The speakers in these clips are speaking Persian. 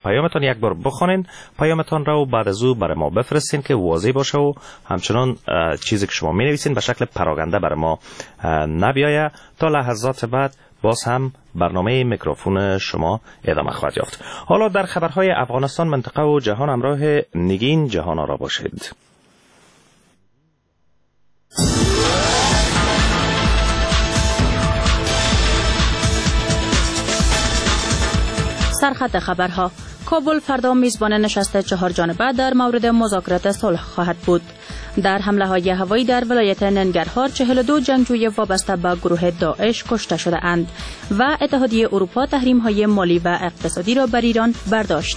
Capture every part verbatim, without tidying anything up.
پیامتان یک بار بخونین پیامتان را و بعد از او برای ما بفرستین که واضح باشه و همچنان چیزی که شما می نویسین به شکل پراگنده برای ما نبیایه. تا لحظات بعد باز هم برنامه میکروفون شما ادامه خواهد یافت. حالا در خبرهای افغانستان، منطقه و جهان همراه نگین جهان را باشید. سرخط خبرها: کابل فردا میزبان نشست چهار جانبه در مورد مذاکرات صلح خواهد بود. در حمله های هوایی در ولایت ننگرهار چهل و دو جنگجوی وابسته به گروه داعش کشته شده اند و اتحادیه اروپا تحریم های مالی و اقتصادی را بر ایران برداشت.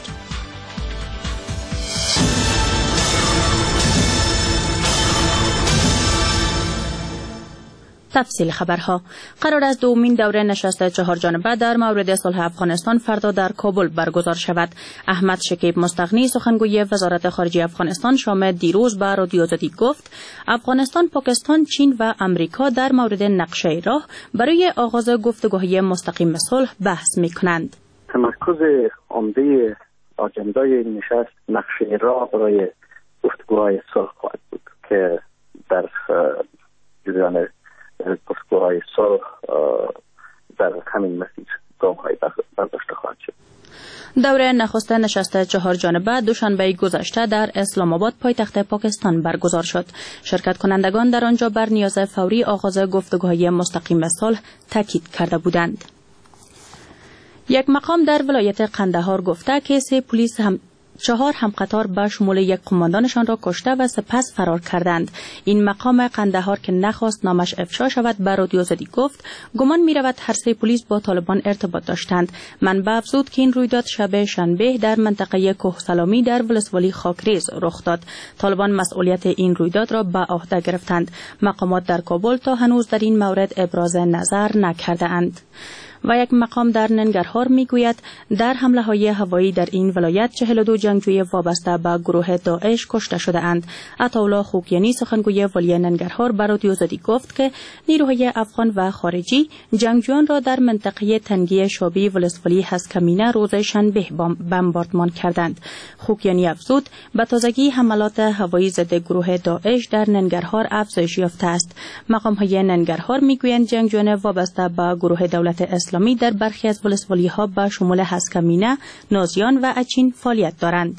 تفصیل خبرها: قرار است دومین دوره نشست چهار جانبه در مورد صلح افغانستان فردا در کابل برگزار شود. احمد شکیب مستغنی سخنگوی وزارت خارجه افغانستان شام دیروز به رادیو زدی گفت افغانستان، پاکستان، چین و امریکا در مورد نقشه راه برای آغاز گفتگوهای مستقیم صلح بحث می‌کنند. تمرکز عمده آجندای این نشست نقشه راه برای گفتگوهای صلح خواهد بود که در جریان گفتگوهای صلح در همین مسیر گام‌های برداشته خواهد شد. دوره نخست نشست چهار جانبه دوشنبه گذشته در اسلام آباد پایتخت پاکستان برگزار شد. شرکت کنندگان در آنجا بر نیاز فوری آغاز گفتگوهای مستقیم صلح تاکید کرده بودند. یک مقام در ولایت قندهار گفته که سه پلیس هم چهار همقطار به شمول یک قماندانشان را کشته و سپس فرار کردند. این مقام قندهار که نخواست نامش افشا شود به رادیو زدی گفت گمان می رود هر سه پلیس با طالبان ارتباط داشتند. منبع افزود که این رویداد شب شنبه در منطقه کوهسلامی در ولسوالی خاکریز رخ داد. طالبان مسئولیت این رویداد را به عهده گرفتند. مقامات در کابل تا هنوز در این مورد ابراز نظر نکرده اند. و یک مقام در ننگرهار میگوید در حمله های هوایی در این ولایت چهل و دو جنگجوی وابسته به گروه داعش کشته شده اند. عطاالله خوکیانی سخنگوی والی ننگرهار به رادیو زدی گفت که نیروهای افغان و خارجی جنگجویان را در منطقه تنگی شابی ولسوالی هسکمینه روز شنبه بمباردمان کردند. خوکیانی افزود به تازگی حملات هوایی ضد گروه داعش در ننگرهار افزایش یافته است. مقام های ننگرهار میگویند جنگجویان وابسته به گروه دولت اسلامی در برخی از ولسوالی ها به شمول هسکمینه، نازیان و اچین فعالیت دارند.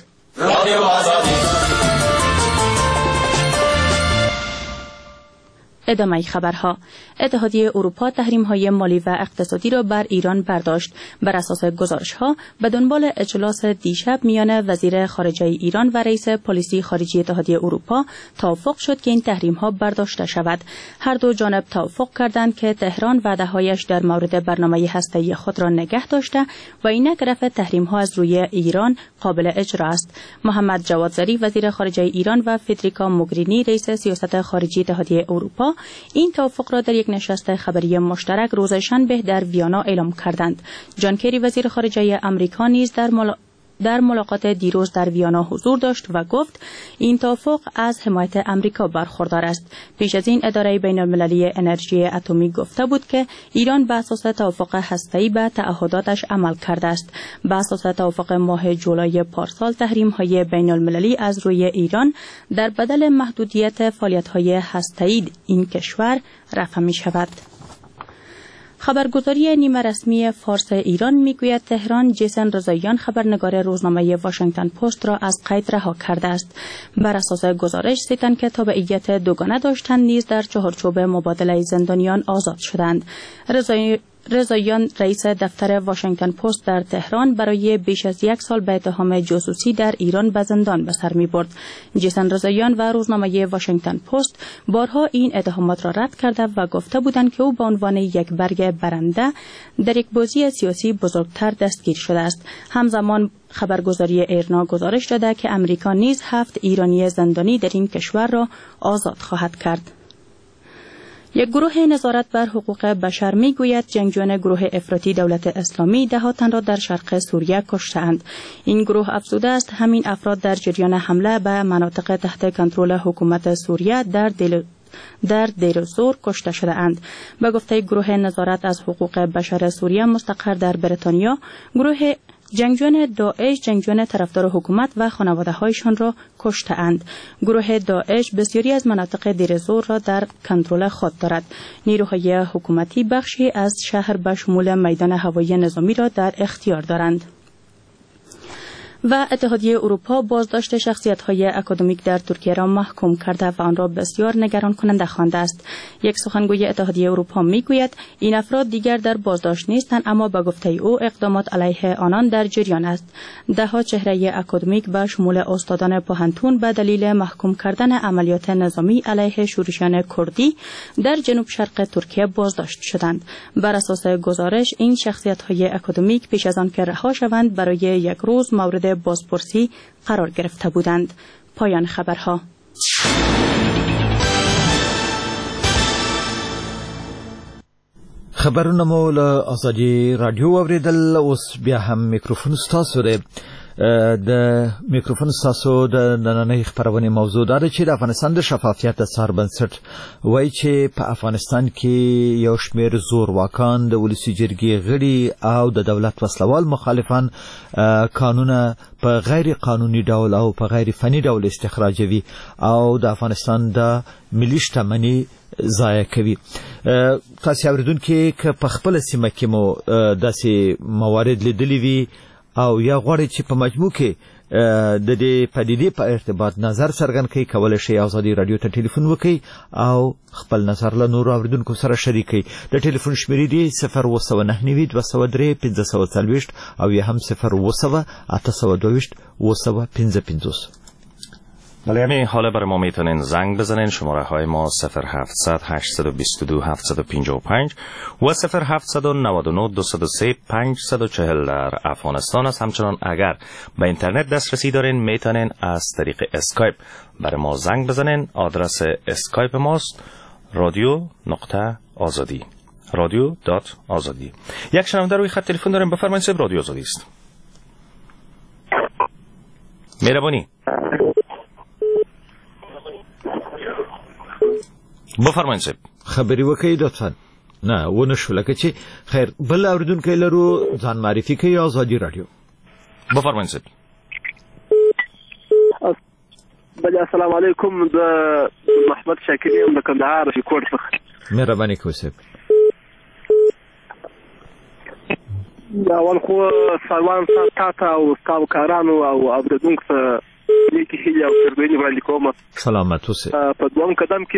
ادامه خبرها: اتحادیه اروپا تحریم‌های مالی و اقتصادی را بر ایران برداشت. بر اساس گزارش‌ها به دنبال اجلاس دیشب میان وزیر خارجه ایران و رئیس پلیسی خارجی اتحادیه اروپا توافق شد که این تحریم‌ها برداشته شود. هر دو جانب توافق کردند که تهران وعده‌هایش در مورد برنامه هسته‌ای خود را نگه داشته و اینک رفع تحریم‌ها از روی ایران قابل اجرا است. محمد جواد ظریف وزیر خارجه ایران و فدریکا موگرینی رئیس سیاست خارجی اتحادیه اروپا این توافق را در یک نشست خبری مشترک روز شنبه در ویانا اعلام کردند. جان کری وزیر خارجه آمریکا نیز در ملا... در ملاقات دیروز در ویانا حضور داشت و گفت این توافق از حمایت آمریکا برخوردار است. پیش از این اداره بین المللی انرژی اتمی گفته بود که ایران به اساس توافق هسته‌ای به تعهداتش عمل کرده است. به اساس توافق ماه جولای پارسال تحریم‌های بین المللی از روی ایران در بدل محدودیت فعالیت‌های هسته‌ای این کشور رفع می‌شود. خبرگزاری نیمه رسمی فارس ایران میگوید تهران جیسن رضاییان خبرنگار روزنامه واشنگتن پست را از قید رها کرده است. بر اساس گزارش سه تن که تابعیت دوگانه داشتند نیز در چهارچوب مبادله زندانیان آزاد شدند. رضایی رضاییان رئیس دفتر واشنگتن پست در تهران برای بیش از یک سال به اتهام جاسوسی در ایران به زندان به سر می برد. جیسن رضاییان و روزنامه واشنگتن پست بارها این اتهامات را رد کرده و گفته بودند که او به عنوان یک برگ برنده در یک بازی سیاسی بزرگتر دستگیر شده است. همزمان خبرگزاری ایرنا گزارش داده که امریکا نیز هفت ایرانی زندانی در این کشور را آزاد خواهد کرد. یک گروه نظارت بر حقوق بشر میگوید جنگجویان گروه افراطی دولت اسلامی ده ها تن را در شرق سوریه کشته‌اند. این گروه افزوده است همین افراد در جریان حمله به مناطق تحت کنترل حکومت سوریه در دل در دیر زور کشته شده اند. به گفته گروه نظارت از حقوق بشر سوریه مستقر در بریتانیا، گروه جنگجویان داعش جنگجویان طرفدار حکومت و خانواده هایشان را کشته‌اند. گروه داعش بسیاری از مناطق دیر زور را در کنترل خود دارد. نیروهای حکومتی بخشی از شهر به شمول میدان هوایی نظامی را در اختیار دارند. و اتحادیه اروپا بازداشت شخصیت‌های اکادمیک در ترکیه را محکوم کرده و آن را بسیار نگران کننده خوانده است. یک سخنگوی اتحادیه اروپا میگوید این افراد دیگر در بازداشت نیستند، اما به گفته او اقدامات علیه آنان در جریان است. ده ها چهره اکادمیک به شمول استادان پوهنتون به دلیل محکوم کردن عملیات نظامی علیه شورشیان کردی در جنوب شرق ترکیه بازداشت شدند. بر اساس گزارش این شخصیت‌های اکادمیک پیش از آن که رها شوند برای یک روز مورد بازپرسی قرار گرفته بودند. پایان خبرها. خبرونه مو له آزادی رادیو اوریدل. اوس بیا هم میکروفون ستاسو دی. د میکروفون ستاسو د نننۍ خبرونه موضوع ده چې د افغانستان د شفافیت د سر بنسټ وایي چې په افغانستان کې یو شمېر زورواکان د ولسي جرګې غړي او د دولت وسلوال مخالفان قانونه په غیر قانوني ډول او په غیر فني ډول استخراجوي او د افغانستان د ملي شتمنۍ ضایع کوي. تاسو اوریدونکو که په خپل سیمه کې مو داسې موارد لیدلي وي او یا غواړئ چې په مجموع کې د دې پدیدې په ارتباط نظر څرګند کړئ، کولی شئ آزادي رادیو ته ټلیفون وکړئ او خپل نظر له نورو اوریدونکو سره شریک کړئ. د ټلیفون شمیرې دي صفر اوه سوه نهه نوي دوه سوه درې پنځه سوه څلوېښت او یا هم صفر اوه سوه اته سوه دوهویشت اوه سوه پنځه پنځوس. بله، همین حالا برای ما میتونین زنگ بزنین. شماره های ما صفر هفتصد هشتصد و بیست و دو هفتصد و پنجاه و پنج و صفر هفتصد و نود و نه دویست و سه پانصد و چهل در افغانستان است. همچنان اگر به اینترنت دسترسی دارین میتونین از طریق اسکایپ برای ما زنگ بزنین. آدرس اسکایپ ماست رادیو نقطه آزادی، رادیو دات آزادی. یک شنونده روی خط تلفن داریم. بفرمایید صاحب، رادیو آزادی است. مهربانی. بفرمایید صاحب. خبري وکړئ لطفا. نه ونه شو لکه چې خیر بل اوریدونکو لرو ځان معرفي کوي. آزادي رادیو. بفرمایید صاحب. بله السلام علیکم. د محمد شاکر یم د کندهار کوټ څخه. مهرباني کوئ صاحب. دا اول خو سلام تاسو او تاسو کارانو او اوریدونکو ته نیکی هیله او تربیه وړاندې کوم. سلامت اوسئ. په دوم قدم کې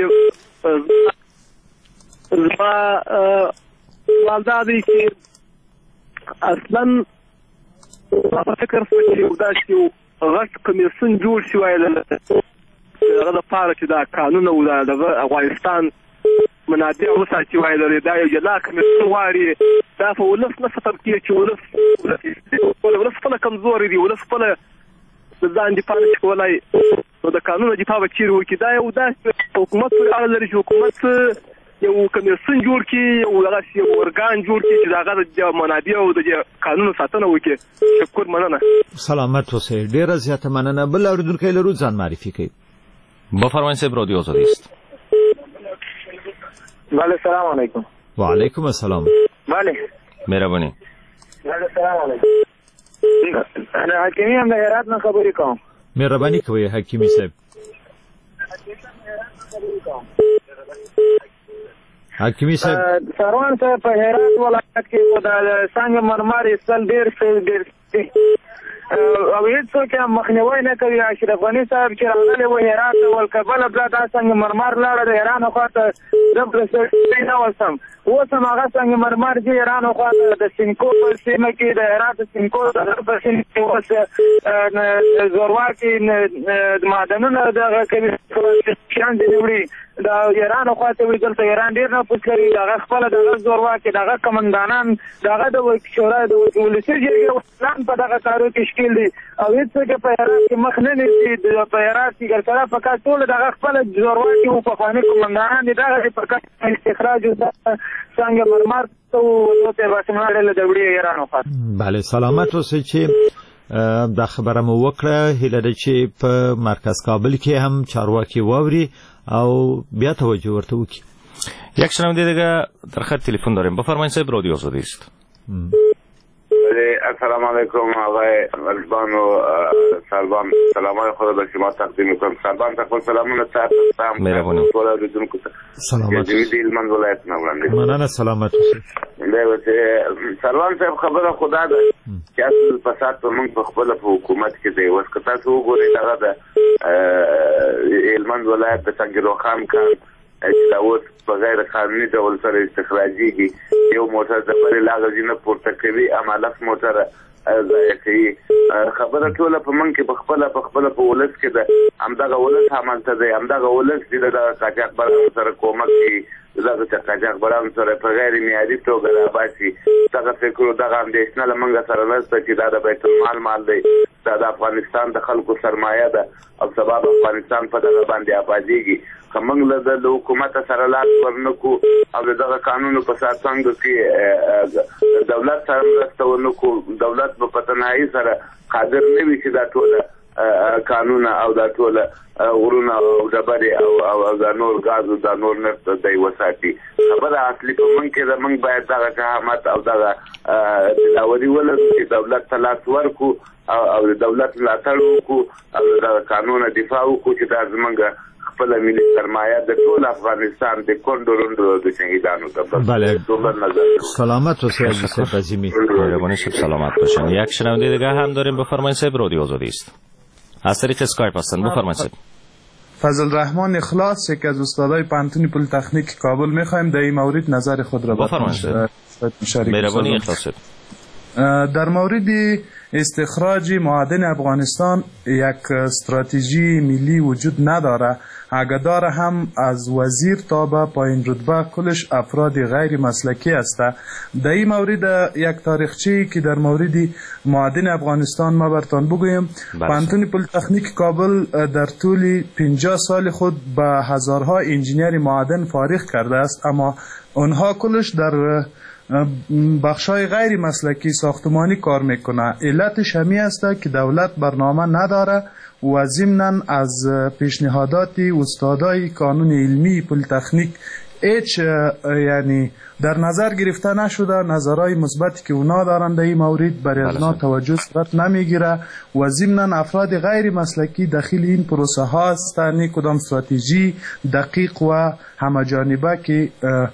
زما سوال دا دی چې اصلا په فکر چې یو داسې غټ کمیسیون جوړ شوی دی هغه دپاره چې دا قانون او د افغانستان منابع وساتي وای لري. دا یو جلا کمیسیون غواړي دا په ولس نه فتر کې چې ولس ولس خپله کمزوري دي، ولس خپله د ځان دفاع نشي کولای، نو د قانون دفاع به چیرې وکړي. دا یو داسې حکومت پورې اړه لري چې حکومت یو کمیسیون جوړ کړي، یو دغسې یو ارګان جوړ کړي چې د هغه د منابع او د قانون ساتنه وکړي. شکر، مننه. سلامت اوسئ. ډېره زیاته مننه. بل اورېدونکی لرو ځان معرفي کوي. بفرمایید صاحب، رادیو آزادی است. بله سلام علیکم. و علیکم السلام. بله مهربانی. بله سلام علیکم. انا حکیمی هم د هرات نه خبرې کوم. مهرباني کوئ حکیمی صاحب. حکیمی صاحب سروان صاحب په هرات ولایت کې د سنگ مرمر استل ډېر ډېر او هیڅوک هم مخنیوی نه کوي. اشرف غني صاحب چې راغلی و هرات ولکبله بیا دا سنگ مرمر لاړه د ایران خواته زه نه وسم. اوس هم هغه سنگ مرمر چې ایران خواته د سینکو په سیمه کې د هرات سینکو د په سیمه کې اوس زورواکي معدنونه دغه کوي شیان دي وړي د ایران خواته وي. دلته ایران ډېر نفوذ لري. دغه خپله دغه زورواکي دغه قمندانان دغه د شورا د ولسي جرګې وکیلان په دغه کارو کې شکیل دي او هېڅوک په هرات کې مخ نه نیسي. په هرات کې ګرسره فقط ټول دغه خپله زورواکي و پخواني قمندانان دي دغه فقط استخراج څنګه مرمر ته وته باسمه له دوړي ایران خواته. بله سلامت اوسئ. چې دا خبره مو وکړه. هیله ده چې په مرکز کابل کې هم چارواکي واوري او بیا توجه ورته وکړي. یک شنونده دیگه در خط تلفن داریم. بفرمایید صاحب، رادیو آزادی است. السلام علیکم آقای ملبان و سلام سلامای خود به شما تقدیم میکنم. سلام تقبل سلامون سلام مهربانی سلامت جمیل من ولایت نمونده مننه سلامت باشید. سلام صاحب خبره خدا ده چې اصل فساد په موږ په خپل په حکومت کې دی. اوس که تاسو وګورئ دغه د هلمند ولایت د سنګیرو خان کان چې دا اوس په غیر قانوني ډول سره استخراجېږي، یو موټر د بلې لاغزي نه پورته کوي، امالس موټر ضایع کوي. خبره ټوله په موږ کې په خپله په خپله په ولس کې ده. همدغه ولس همالته دی، همدغه ولس چې د دغه قاچاقبرانو سره کومک کوي، دغه قاچاقبرانو سره په غیر معیاري توګه راباسي. دغه فکر دغه اندېښنه له موږ سره نشته چې دا د بیت المال مال دی، دا د افغانستان د خلکو سرمایه ده او سبا به افغانستان په دغه باندې آبادېږي. که موږ له د حکومت سره لاس ورنکو او د دغه قانونو په ساتنګو کې دولت سره مرسته ونکو، دولت به په تنهایي سره قادر نه وي چې دا ټوله قانونه او دا ټوله غرونه او ډبرې او او دا نور ګاز او دا نور نفت دی وساتي. خبره اصلي په موږ کې ده. موږ باید دغه شهامت او دغه دلاوري ولرو چې دولت ته لاس ورکو او د دولت ملاتړ وکړو او د قانون دفاع وکړو چې دا زموږ خپل ملي سرمایه د ټول افغانستان د کندو روندو د شهیدانو ته بله سلامت و سیاج صاحب عظیمی مهربانی شب سلامت باشین. یک شنونده دیگه هم داریم. بفرمایید صاحب، رادیو آزادی است. از طریق اسکایپ هستن. بفرمایید صاحب. فضل رحمان اخلاص، یک از استادای پانتون پلی‌تکنیک کابل، میخوایم در این مورد نظر خود را بفرمایید. مهربانی اخلاص. در مورد استخراج معادن افغانستان یک استراتژی ملی وجود نداره. اگر داره هم از وزیر تا به پایین رتبه کلش افراد غیر مسلکی است. در این مورد یک تاریخچه‌ای که در مورد معادن افغانستان ما برتان بگویم. پانتون پلی‌تکنیک کابل در طول پنجاه سال خود به هزارها انجینیر معادن فارغ کرده است، اما آنها کلش در بخشای غیر مسلکی ساختمانی کار میکنه. علتش همی است که دولت برنامه نداره و ضمناً از پیشنهادات استادای کانون علمی پلی‌تکنیک هیچ یعنی در نظر گرفته نشده. نظرهای مثبتی که اونا دارن در این مورد برای اونا توجه صورت نمیگیره و ضمناً افراد غیر مسلکی داخل این پروسه ها هستند. کدام استراتژی دقیق و همه‌جانبه که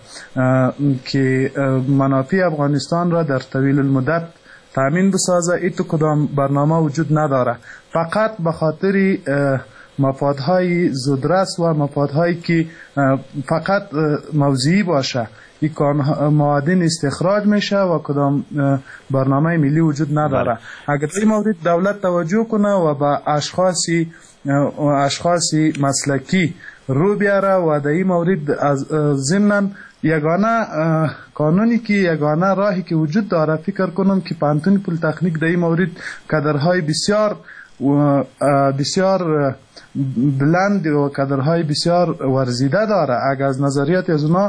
که منافع افغانستان را در طویل المدت تامین بسازه، این تو کدام برنامه وجود نداره. فقط به خاطر مفادهای زودرس و مفادهایی که فقط موضعی باشه این معادن استخراج میشه و کدام برنامه ملی وجود نداره. اگر این مورد دولت توجه کنه و با اشخاصی اشخاصی مسلکی رو بیاره و در این مورد از ضمناً یگانه قانونی که یگانه راهی که وجود داره، فکر کنم که پانتون پلی‌تکنیک در این مورد کادرهای بسیار و بسیار بلند و کادرهای بسیار ورزیده داره. اگر از نظریات از اونا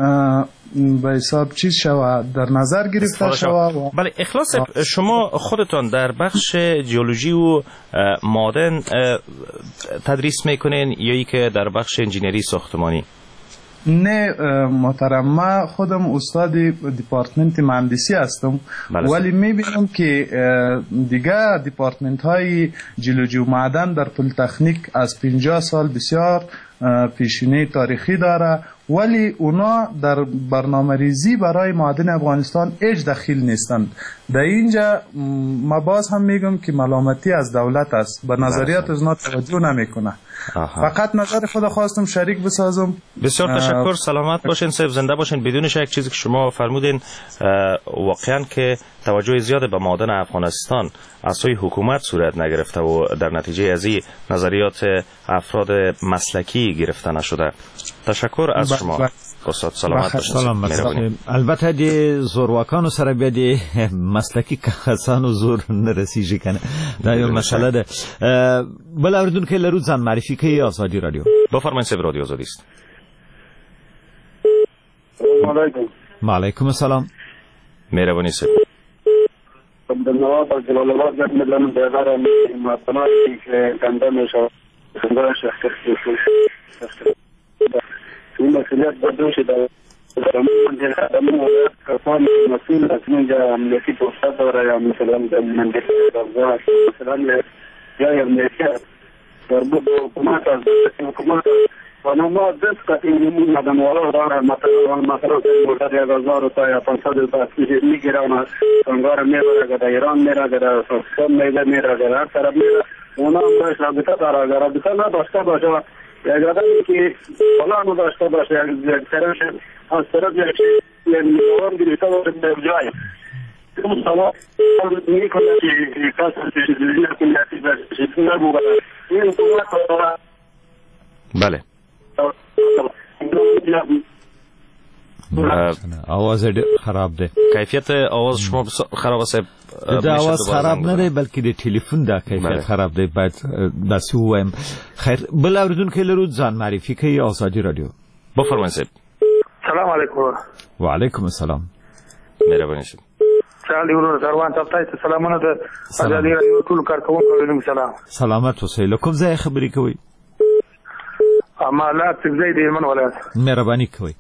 به حساب چیز شود در نظر گرفته شود. بله اخلاص، شما خودتان در بخش جیولوژی و معادن تدریس میکنین یا ای که در بخش انجینری ساختمانی؟ نه محترم، ما خودم استاد دیپارتمنت مهندسی هستم، ولی میبینم که دیگه دیپارتمنت های جیولوژی و معدن در پلی‌تکنیک از پنجاه سال بسیار پیشینه تاریخی داره، ولی اونا در برنامه ریزی برای معادن افغانستان هیچ دخیل نیستند. در اینجا ما باز هم میگم که ملامتی از دولت است، به نظریات از اونا توجه نمیکنه. فقط نظر خود خواستم شریک بسازم. بسیار تشکر. سلامت باشین صاحب، زنده باشین. بدون شک چیزی که شما فرمودین واقعا که توجه زیاد به معادن افغانستان از سوی حکومت صورت نگرفته و در نتیجه از این نظریات افراد مسلکی گرفته نشده. تشکر از شما استاد. سلامت باشین. سلام. البته دی زورواکانو سره بیا دی مسلکی کسانو زور نرسیږي کنه، دا یو مسئله ده. بل اوریدونکو لرو ځان معرفي کوي. آزادی رادیو. بفرمایید صاحب، رادیو آزادی است. علیکم. وعلیکم السلام. مهربانی صاحب. عبدالنواز از جلال آباد زنگ می‌زنم. بیادر مطمئنی که کنده میشه خنده شخصی این مسئولیت بدون شده در منطقه کسانی مسئول از اینجا امنیتی پوسته داره یا مثلا در منطقه رضا مثلا یا امنیتی در بود حکومت از حکومت و ما دست که این مدن والا داره مثلا مثلا مورد یک هزار تا یا پانصد تا میگیره و کنگار میبره که در ایران میره که در پاکستان میره میره که هر طرف میره اونا هم باش رابطه داره اگر رابطه نداشته باشه یک آدمی که والا نداشته باشه یک طرف از طرف یک چیز میوان گریسته باشه در جای اون سوا میکنه که کسی چیزی نکنه چیزی نبوده این حکومت بله آواز خراب ده کیفیت آواز شما خراب است ده آواز خراب نه ده بلکې د ټلیفون دا کیفیت خراب ده باید داسې ووایم خیر بل اوریدونکی لرو ځان معرفي کوي آزادي رادیو بفرمایئ سلام علیکم و علیکم السلام مهرباني شئ چالي ورور دروان تاسو ته سلامونه د آزادي رادیو ټول کارکونکو علیکم سلام سلامت اوسئ له کوم ځای خبرې کوئ امالات څنګه دې من ولایت مهرباني کوئ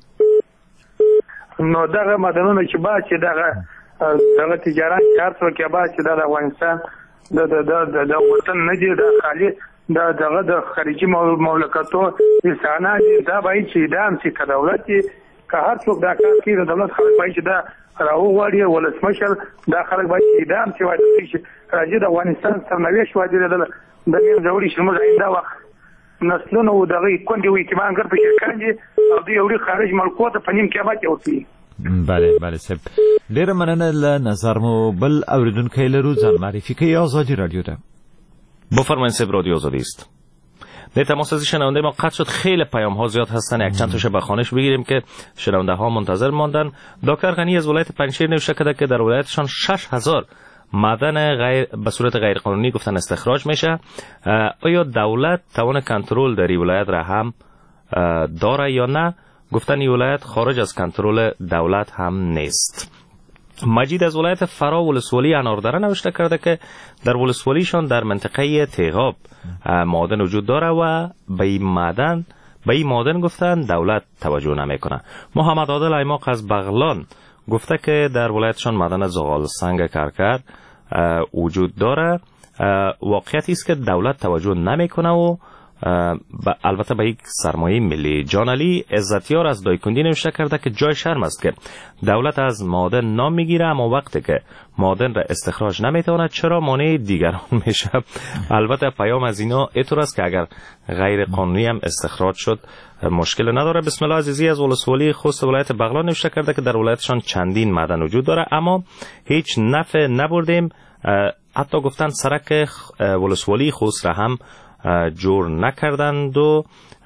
نو دغه مدنونه چې با چې دغه دغه تجارت کارت کې با چې د افغانستان د د د وطن نه دی د خالي د دغه د خارجي مملکتو انسانان دا به چې دام چې دولت که هر څوک دا کار کوي د دولت خلک به چې دا راو غواړي ولسمشر دا خلک به چې دام چې وایي چې راځي د افغانستان سرنوشت وایي د د نیم ځوړي شمو دا وخت نسلونه و دغه کندې وي چې مانګر په شکل دي او دوی اوري خارج ملکو ته په نیم کې باندې اوسي بله بله صاحب ډیره مننه له نظر مو بل اوریدونکی لرو ځان معرفی کوي آزادی رادیو ده بفرمایید صاحب رادیو آزادی است. نه تماس از شنونده ما قطع شد خیلی پیام ها زیاد هستن یک چند تاشو به خانش بگیریم که شنونده ها منتظر ماندن. دکتر غنی از ولایت پنجشیر نوشته کرده که در ولایتشان شش هزار معدن غیر به صورت غیر قانونی گفتن استخراج میشه. آیا دولت توان کنترل در این ولایت را هم داره یا نه؟ گفتن این ولایت خارج از کنترل دولت هم نیست. مجید از ولایت فرا ولسوالی اناردره نوشته کرده که در ولسوالیشان در منطقه تیغاب معدن وجود داره و به این معدن به این معدن گفتن دولت توجه نمیکنه. محمد عادل ایماق از بغلان گفته که در ولایتشان معدن زغال سنگ کرکر وجود داره. واقعیتی است که دولت توجه نمیکنه و البته به یک سرمایه ملی. جان علی عزتیار از دایکندی نوشته کرده که جای شرم است که دولت از معدن نام میگیره اما وقتی که معدن را استخراج نمیتواند چرا مانع دیگران میشه. البته پیام از اینا اینطور است که اگر غیر قانونی هم استخراج شد مشکل نداره. بسم الله عزیزی از ولسوالی خوست ولایت بغلان نوشته کرده که در ولایتشان چندین معدن وجود داره اما هیچ نفع نبردیم. حتی گفتن سرک ولسوالی خوست را هم جور نکردند و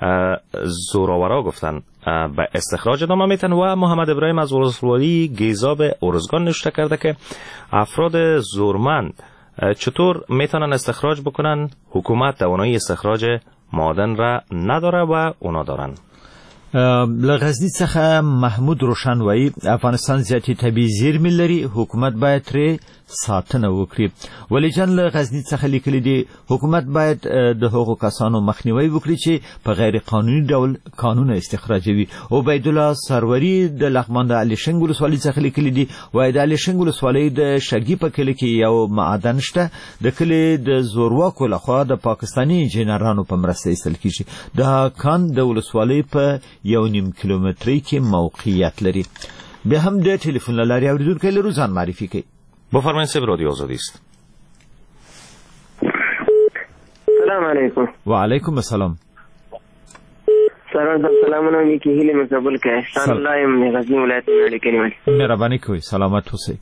زوراورا گفتن به استخراج ادامه میتن. و محمد ابراهیم از ولسوالی گیزاب ارزگان نوشته کرده که افراد زورمند چطور میتونن استخراج بکنن؟ حکومت توانایی استخراج معدن را نداره و اونا دارن. لغزنی څخه محمود روشن وایي افغانستان زیاتې طبیعي زیرمې لري حکومت باید ترې ساتنه وکړي. ولی جان لغزنی څخه لیکلي دي حکومت باید د هغو کسانو مخنیوي وکړي چې په غیر قانوني ډول کانونه استخراجوي. عبید الله سروری د لغمان د الیشنګ ولسوالۍ څخه لیکلي دي وایي د الیشنګ ولسوالۍ د شګي په کلي کې یو معدن شته د کلي د زورواکو لخوا د پاکستاني انجینرانو په مرسته ایستل کیږي. دا کان د ولسوالۍ په یو نیم کیلومتری کې موقعیت لري. بیا هم د ټلیفون له لارې اوریدونکي لرو ځان معرفي کوي. بفرمایید صاحب رادیو آزادی است. سلام علیکم. و علیکم السلام. سلام سلامونه میکی هیله مقبول که احسان الله یم غزنی ولایت نړۍ کې مهرباني کوئ سلامت اوسئ.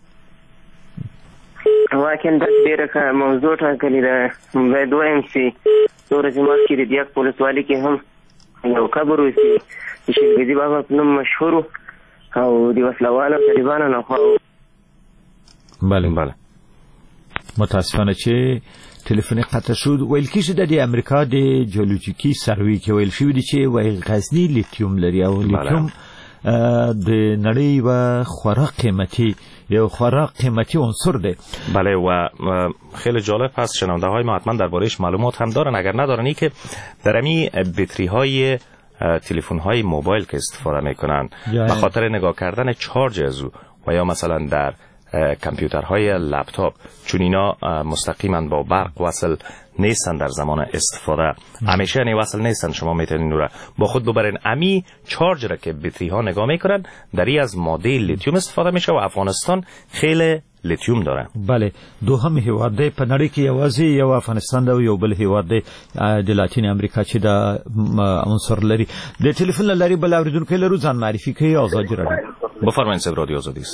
واکن د ډیره موضوع ټاکلې ده باید وایم چې ورځ مخکې د دیګ پولیس والی کې هم یو خبر وسی چې شیرګزي بابا په نوم مشهور او د وسلوالو طالبانو نه خو بله بله متاسفانه چې تلیفون قطع شد. ویل کیږي د امریکا د جیولوژیکي سروې کې ویل شوی دی چې وایي غزنی لیتیوم لري او لیتیوم د نړۍ و خورا قیمتي یو خورا قیمتی عنصر ده. بله و خیلی جالب هست شنونده های ما حتما دربارهش معلومات هم دارن. اگر ندارن ای که در امی بطری های تلفن های موبایل که استفاده میکنن به خاطر نگاه کردن چارج از او و یا مثلا در کامپیوترهای لپتاپ، چون اینا مستقیما با برق وصل نیستن در زمان استفاده، همیشه یعنی وصل نیستن، شما میتونین نوره با خود ببرین. امی چارج را که بطری ها نگاه میکنن در ای از ماده لیتیوم استفاده میشه و افغانستان خیلی لیتیوم داره. بله، دوهم هیواد دی په نړۍ کې یوازې یو افغانستان دی او یو بل هیواد دی د لاتین امریکا چې دا عنصر لري. د ټلیفون لري بل اوریدونکو لرو ځان معرفي کوي. آزادی رادیو. بفرمایئ صاحب، رادیو آزادی است.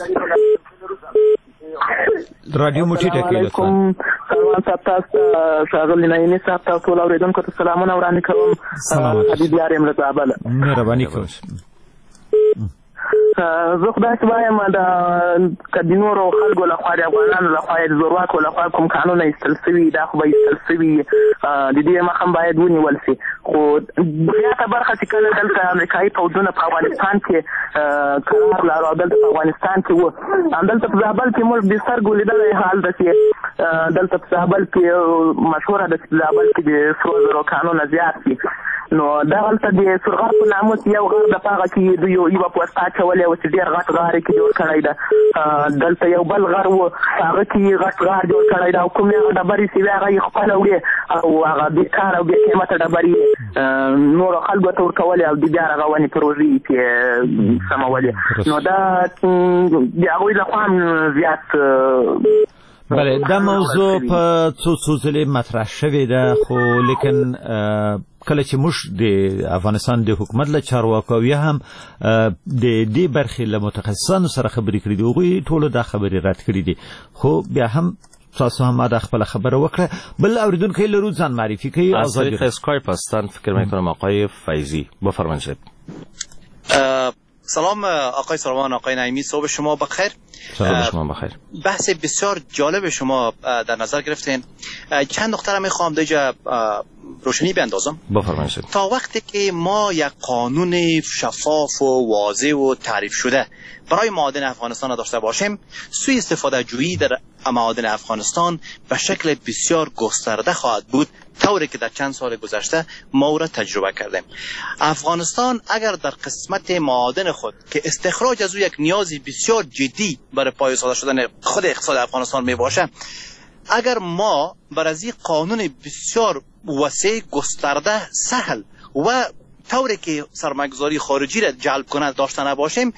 رادیو موټی ټکی لطفا. سلام صاحب، تاسو ښاغلی نعیمي صاحب، تاسو ټول اوریدونکو ته سلامونه وړاندې کوم. حبیب یار یم له زابله. مهرباني کوئ. زه خدای ته وایم د که د نورو خلکو لخوا د افغانانو لخوا د زورواکو لخوا کوم قانون ایستل سوي دا خو به ایستل سوي د دې مخه هم باید ونیول سي. خو زیاته برخه چې کله دلته امریکایي پوځونه په افغانستان کې قرار لرو او دلته په افغانستان کې وو، همدلته په زابل کې موږ د سترګو لیدلی حال ده چې دلته په زابل کې مشهوره ده چې په زابل کې د سرو زرو کانونه زیات دي. نو دغلته د سرغار په نامه یو غر د پاغه کې دوی یوه پوسته اچولې وه چې ډېر غټ غار یې کې جوړ کړی ده. دلته یو بل غر و هغه کې غټ غار جوړ کړی ده او کومې هغه ډبرې چې وې هغه یې خپله وړې او هغه بېکاره او بې قیمته ډبرې نورو خلکو ته ورکولې او د بیا رغونې پروژې یې پرې سمولې. نو دا د هغوی لخوا هم زیات. بله، دا موضوع په څو څو ځلې مطرح شوې ده، خو لیکن کله چې موږ د افغانستان د حکومت له چارواکو او یا هم د دې برخې له متخصصانو سره خبرې کړې دي، هغوی ټولو دا خبرې رد کړې دي، خو بیا هم تاسو هم دا خپل خبره وکړه. بل اوریدونکی لرو ځان معرفی کوي. از طریق اسکایپ هستن، فکر میکنم آقای فیضی. بفرمایید. سلام آقای سروان، آقای نعیمی، صبح شما بخیر. صبح شما بخیر. بحث بسیار جالب شما در نظر گرفتین. چند نکته میخوام دیجا روشنی بیندازم. بفرمایید. تا وقتی که ما یک قانون شفاف و واضح و تعریف شده برای معادن افغانستان داشته باشیم، سوء استفاده جویی در معادن افغانستان به شکل بسیار گسترده خواهد بود، طوری که در چند سال گذشته ما او را تجربه کردیم. افغانستان اگر در قسمت معادن خود که استخراج از او یک نیازی بسیار جدی برای پای ساده شدن خود اقتصاد افغانستان می باشه، اگر ما بر از این قانون بسیار وسیع گسترده سهل و طوری که سرمایه‌گذاری خارجی را جلب کنند داشته نباشیم،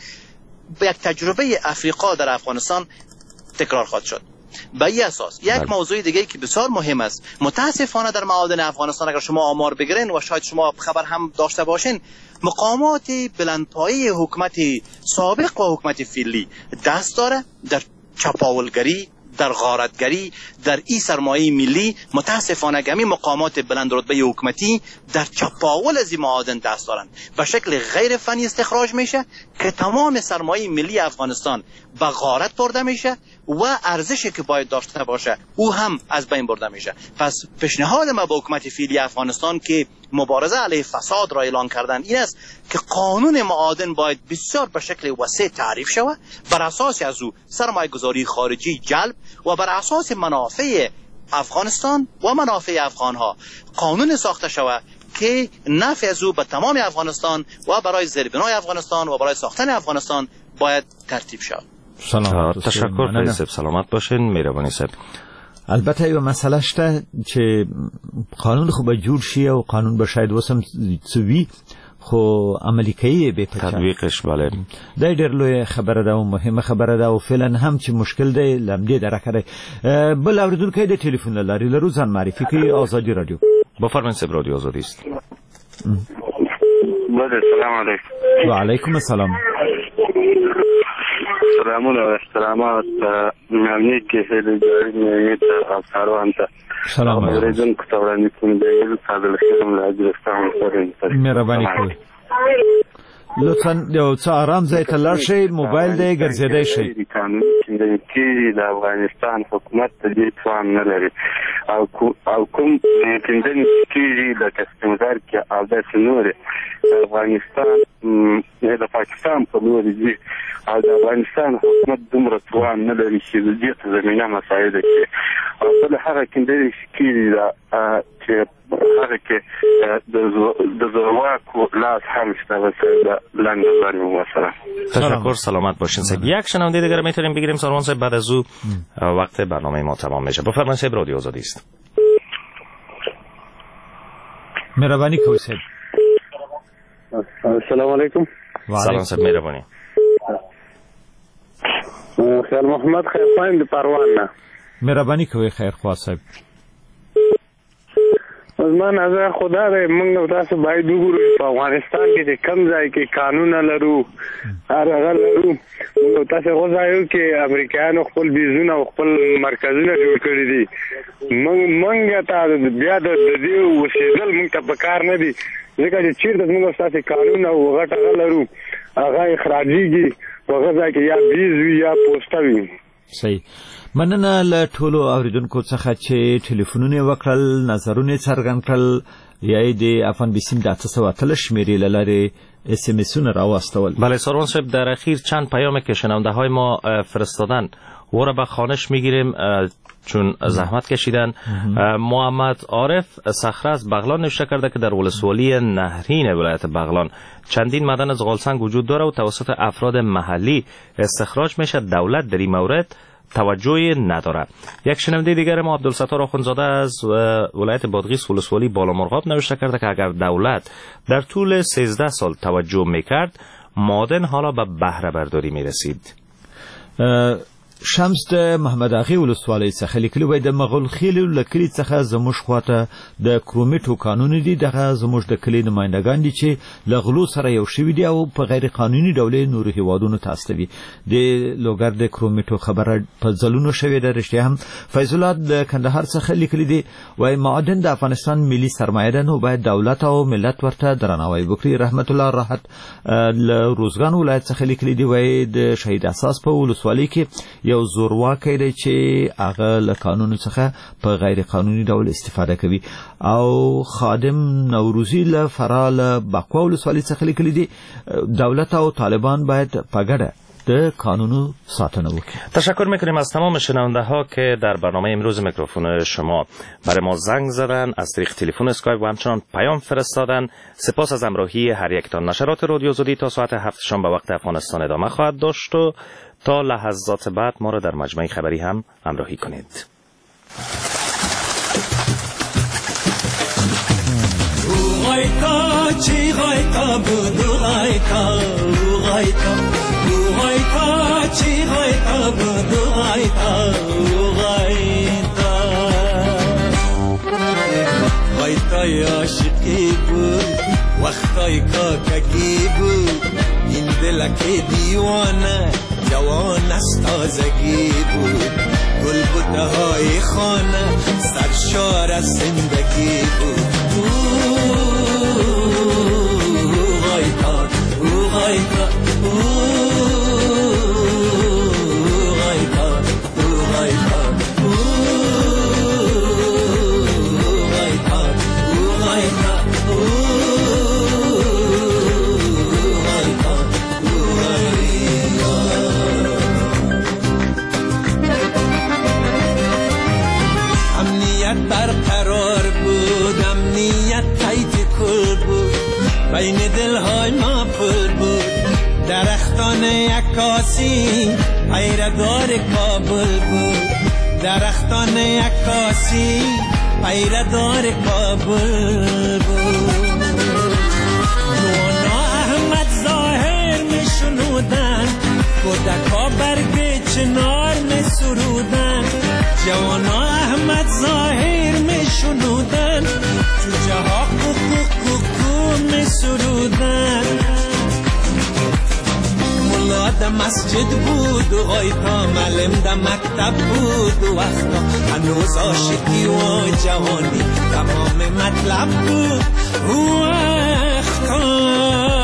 یک تجربه افریقا در افغانستان تکرار خواهد شد. به این اساس یک موضوع دیگه که بسیار مهم است، متاسفانه در معادن افغانستان اگر شما آمار بگیرین و شاید شما خبر هم داشته باشین، مقامات بلندپایه حکومت سابق و حکومت فعلی دست داره در چپاولگری، در غارتگری، در این سرمایه ملی. متاسفانه گمی مقامات بلند رتبه حکومتی در چپاول از این معادن دست دارند، به شکل غیر فنی استخراج میشه که تمام سرمایه ملی افغانستان به غارت برده میشه و ارزشی که باید داشته باشه او هم از بین برده میشه. پس پیشنهاد ما به حکومت فعلی افغانستان که مبارزه علیه فساد را اعلان کردن این است که قانون معادن باید بسیار به شکل وسیع تعریف شود، بر اساس از او سرمایه گذاری خارجی جلب و بر اساس منافع افغانستان و منافع افغانها قانون ساخته شود که نفع از او به تمام افغانستان و برای زیربنای افغانستان و برای ساختن افغانستان باید ترتیب شود. سلام. تشکر فیض، سلامت باشین. مهربانی صاحب. البته یو مسئله شته چې قانون خو به جوړ شي او قانون به شاید وسم څوي، خو عملی کوي به په تطبیقش. بله، دا ډېر لوی خبره ده او مهمه خبره ده او فعلا هم چې مشکل دی لمدې درکه دی. بل اوریدونکو د ټلیفون لاري لرو ځان معرفي کوي. آزادی رادیو. بفرمایید صاحب، رادیو آزادی است. بله، سلام علیکم. و علیکم السلام. سلامونه و احترامات ممنون که هیل جاری می‌اید افسران تا سلام علیکم. کتابرانی کنید یه سال خیلی لاجرستان سرین. مهربانی کنید. لطفاً یو څه آرام ځای ته لاړ شئ، موبایل دی ګرځېدی شئ. قانون چې کېږي د افغانستان حکومت ته دې توان نه لري او او کوم کېندنې کېږي د کسبګر کې او داسې نورې د افغانستان د پاکستان په لور ځي او د افغانستان حکومت دومره توان نه لري چې د دې زمینه مساعده کړي او بل هغه کېندنې کېږي چې هغه دغه کې د زورواکو لاس هم شته. بس لنډ نظر مې مثلا. تشکر، سلامت باشین صاحب. یک شنونده دیگر میتونیم بگیریم سروان صاحب، بعد از او وقت برنامه ما تمام میشه. بفرمایید صاحب، رادیو آزادی است. مهربانی کوي صاحب. السلام علیکم. سلام صاحب، مهربانی. خیر محمد خیر خواهیم دی پروان نه. مهربانی کوي خیر خواه صاحب. از من نظر خدا دی موږ تاسو باید وګورو په افغانستان کې د کم ځای کې قانون لرو، هر هغه لرو. موږ تاسو غواړو چې امریکایانو خپل بیزونه او خپل مرکزونه جوړ کړی دي. موږ موږ ته بیا د دې وسیدل موږ ته پکار نه دي، ځکه چې چیرته موږ تاسو قانون او غټ هغه لرو، هغه اخراجيږي هغه ځای کې یا بیز وي یا پوسټ وي. صحیح. مننه له ټولو اوریدونکو څخه چې ټلیفونونه وکړل، نظرونه څرګند کړل، یا د افغان بیسیم د اته سوه اتلس شمیرې له لارې اس ام اسونه راواستول. بله سروان صاحب، در اخیر چند پیام که شنونده های ما فرستادن و را به خوانش میگیریم چون زحمت کشیدن. محمد عارف صخره از بغلان نوشته کرده که در ولسوالی نهرین ولایت بغلان چندین معدن زغالسنگ وجود داره و توسط افراد محلی استخراج میشه. دولت در این مورد توجهی نداره. یک شنونده دیگر ما عبدالستار آخوندزاده از ولایت بادغیس ولسوالی بالامرغاب نوشته کرده که اگر دولت در طول سیزده سال توجه میکرد، معادن حالا به بهره برداری میرسید. شمس د محمد اغي ولسوالۍ څخه لیکلي وای د مغول خیل لکلي څخه زموږ خواته د کرومیټو قانون دي، دغه زموږ د کلی نمائندگان دي چې لغلو سره یو شوی دي او په غیر قانوني ډول نور هیوادونو تاسوي. د لوګر د کرومیټو خبره په ځلونو شوی د رښتیا هم. فیض الله د کندهار څخه لیکلي دي وای معدن د افغانستان ملي سرمایه ده، نو باید دولت او ملت ورته درناوی وکړي. رحمت الله راحت له روزګان ولایت څخه لیکلي دي وای د شهید اساس په ولسوالۍ کې یو زورواکۍ دی چې هغه له قانون څخه په غیر قانوني ډول استفاده کوي. او خادم نوروزی له فرال بقوا ولسوالۍ څخه لیکلي دي دولت او طالبان باید په ګډه د قانونو ساتنه وکړي. تشکر میکنیم از تمام شنونده ها که در برنامه امروز میکروفون شما برای ما زنگ زدن، از طریق تلفن، اسکایپ و همچنان پیام فرستادن. سپاس از همراهی هر یکتان. نشرات رادیو آزادی تا ساعت هفت شام به وقت افغانستان ادامه خواهد داشت و تا لحظات بعد ما را در مجمع خبری هم همراهی کنید. وقتای عاشقی بود، وقتای کاکگی بود، این دلک دیوانه جوان از تازگی بود. گل بوته های خانه سرشار از زندگی بود. او غایتا او غایتا بین دلهای ما پل بود. درختان عکاسی پیردار کابل بود. درختان عکاسی پیردار کابل بود. نوانا احمد ظاهر می شنودن، کودکا برگ چنار می سرودن. جوانا احمد ظاهر می شنودن، جوجه ها کوکو کوکو می سرودن. ملا ده مسجد بود و غایتا معلم ده مکتب بود و وقتا هنوز عاشقی و جوانی تمام مطلب بود و وقتا.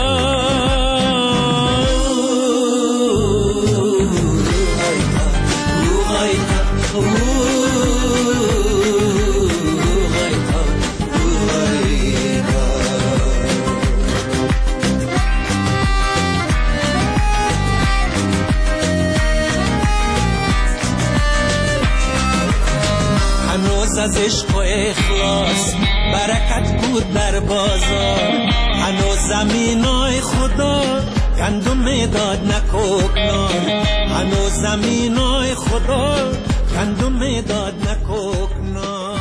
از عشق و اخلاص برکت بود در بازار. هنوز زمینای خدا گندم داد نکوکنار، هنوز زمینای خدا گندم داد نکوکنار.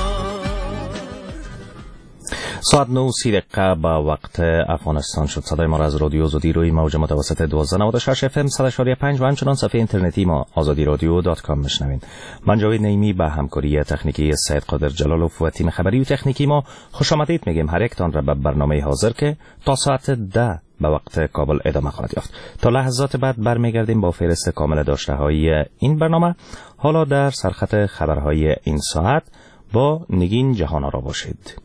ساعت نه و سی دقیقه با وقت افغانستان شد. صدای ما را از رادیو آزادی روی موج متوسط دوازده نود و شش اف ام صد و شش و پنج و همچنان صفحه اینترنتی ما آزادی رادیو دات کام میشنوین. من جاوید نعیمی به همکاری تکنیکی سید قادر جلالوف و تیم خبری و تکنیکی ما خوش آمدید میگیم هر یکتان را به برنامه حاضر که تا ساعت ده به وقت کابل ادامه خواهد یافت. تا لحظات بعد برمیگردیم با فهرست کامل داشته های این برنامه. حالا در سرخط خبرهای این ساعت با نگین جهان را باشید.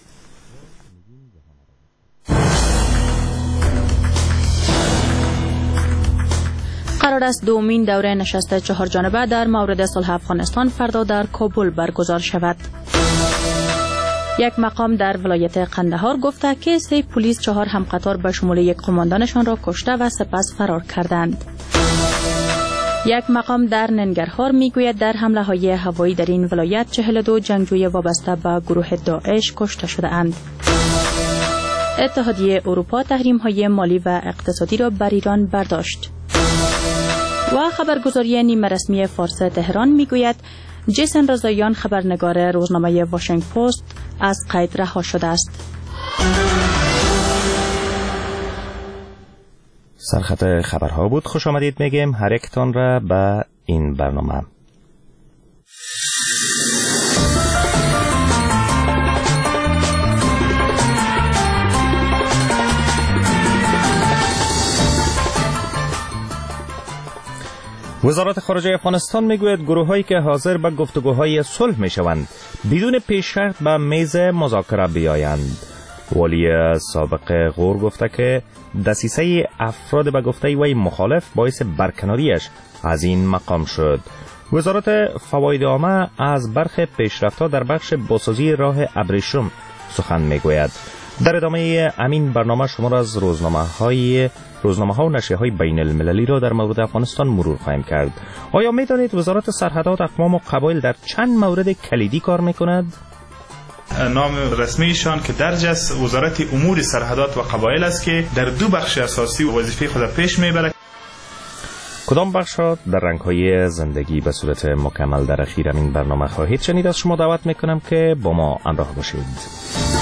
قرار است دومین دوره نشست چهار جانبه در مورد صلح افغانستان فردا در کابل برگزار شود. یک مقام در ولایت قندهار گفته که سه پلیس چهار همقطار به شمول یک قماندانشان را کشته و سپس فرار کردند. یک مقام در ننگرهار میگوید در حمله های هوایی در این ولایت چهل و دو جنگجوی وابسته به گروه داعش کشته شده اند. اتحادیه اروپا تحریم های مالی و اقتصادی را بر ایران برداشت. و خبرگزاری نیمه رسمی فارس تهران میگوید جیسن رضاییان خبرنگار روزنامه واشنگتن پست از قید رها شده است. سرخط خبرها بود. خوش آمدید میگیم هر یکتان را به این برنامه. وزارت خارجه افغانستان میگوید گروه‌هایی که حاضر به گفتگوهای صلح میشوند بدون پیش شرط به میز مذاکره بیایند. والی سابق غور گفته که دسیسه افراد به گفته وی مخالف باعث برکناریش از این مقام شد. وزارت فواید عامه از برخی پیشرفت‌ها در بخش بازسازی راه ابریشم سخن میگوید. در ادامه امین برنامه شما را از روزنامه های روزنامه ها و نشریه های بین المللی را در مورد افغانستان مرور خواهیم کرد. آیا می دانید وزارت سرحدات، اقوام و قبایل در چند مورد کلیدی کار می کند؟ نام رسمیشان که درج است وزارت امور سرحدات و قبایل است که در دو بخش اساسی وظیفه خود پیش میبرد. کدام بخش ها در رنگ های زندگی به صورت مکمل در اخیر این برنامه خواهید شنید؟ از شما دعوت میکنم که با ما همراه باشید.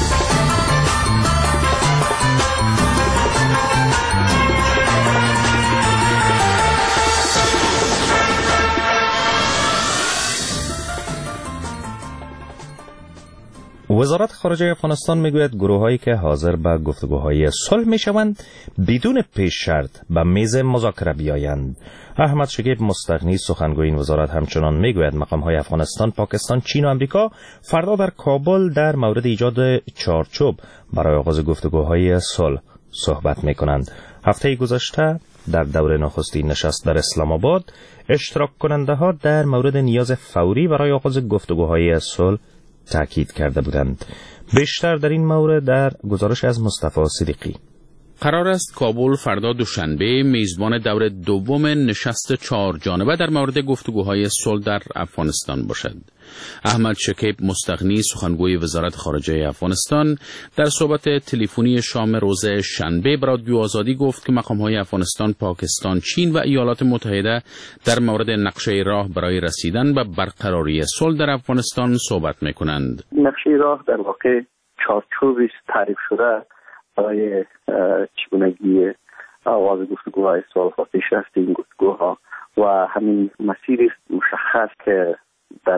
وزارت خارجه افغانستان میگوید گروه‌هایی که حاضر به گفتگوهای صلح میشوند بدون پیش شرط به میز مذاکره بیایند. احمد شکیب مستغنی سخنگوی این وزارت همچنان میگوید مقام‌های افغانستان، پاکستان، چین و آمریکا فردا در کابل در مورد ایجاد چارچوب برای آغاز گفتگوهای صلح صحبت میکنند. هفته گذشته در دور نخستین نشست در اسلام آباد اشتراک کننده ها در مورد نیاز فوری برای آغاز گفتگوهای صلح تاکید کرده بودند. بیشتر در این مورد در گزارش از مصطفی صدیقی. قرار است کابل فردا دوشنبه میزبان دور دوم نشست چهار جانبه در مورد گفتگوهای صلح در افغانستان باشد. احمد شکیب مستغنی سخنگوی وزارت خارجه افغانستان در صحبت تلفنی شام روز شنبه به رادیو آزادی گفت که مقام‌های افغانستان، پاکستان، چین و ایالات متحده در مورد نقشه راه برای رسیدن به برقراری صلح در افغانستان صحبت می‌کنند. نقشه راه در واقع چارچوبی تعریف شده برای چگونگی آغاز گفتگوهای صلح و پیشرفت این گفتگوها و همین مسیری مشخص که در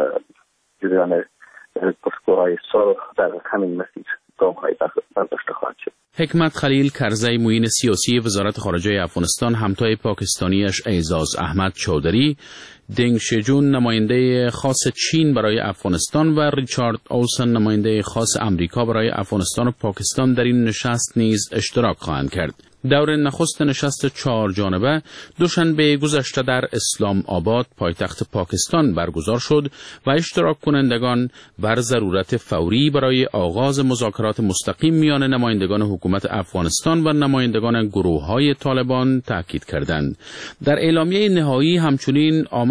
جریان گفتگوهای صلح در همین مسیر گام‌های برداشته خواهد شد. حکمت خلیل کرزی معین سیاسی وزارت خارجه افغانستان همتای پاکستانیش اعزاز احمد چودری، دنگ شجون نماینده خاص چین برای افغانستان و ریچارد اوسن نماینده خاص امریکا برای افغانستان و پاکستان در این نشست نیز اشتراک خواهند کرد. دور نخست نشست چهار جانبه دوشنبه گذشته در اسلام آباد پایتخت پاکستان برگزار شد و اشتراک کنندگان بر ضرورت فوری برای آغاز مذاکرات مستقیم میان نمایندگان حکومت افغانستان و نمایندگان گروه‌های طالبان تاکید کردند. در اعلامیه نهایی همچنین آمد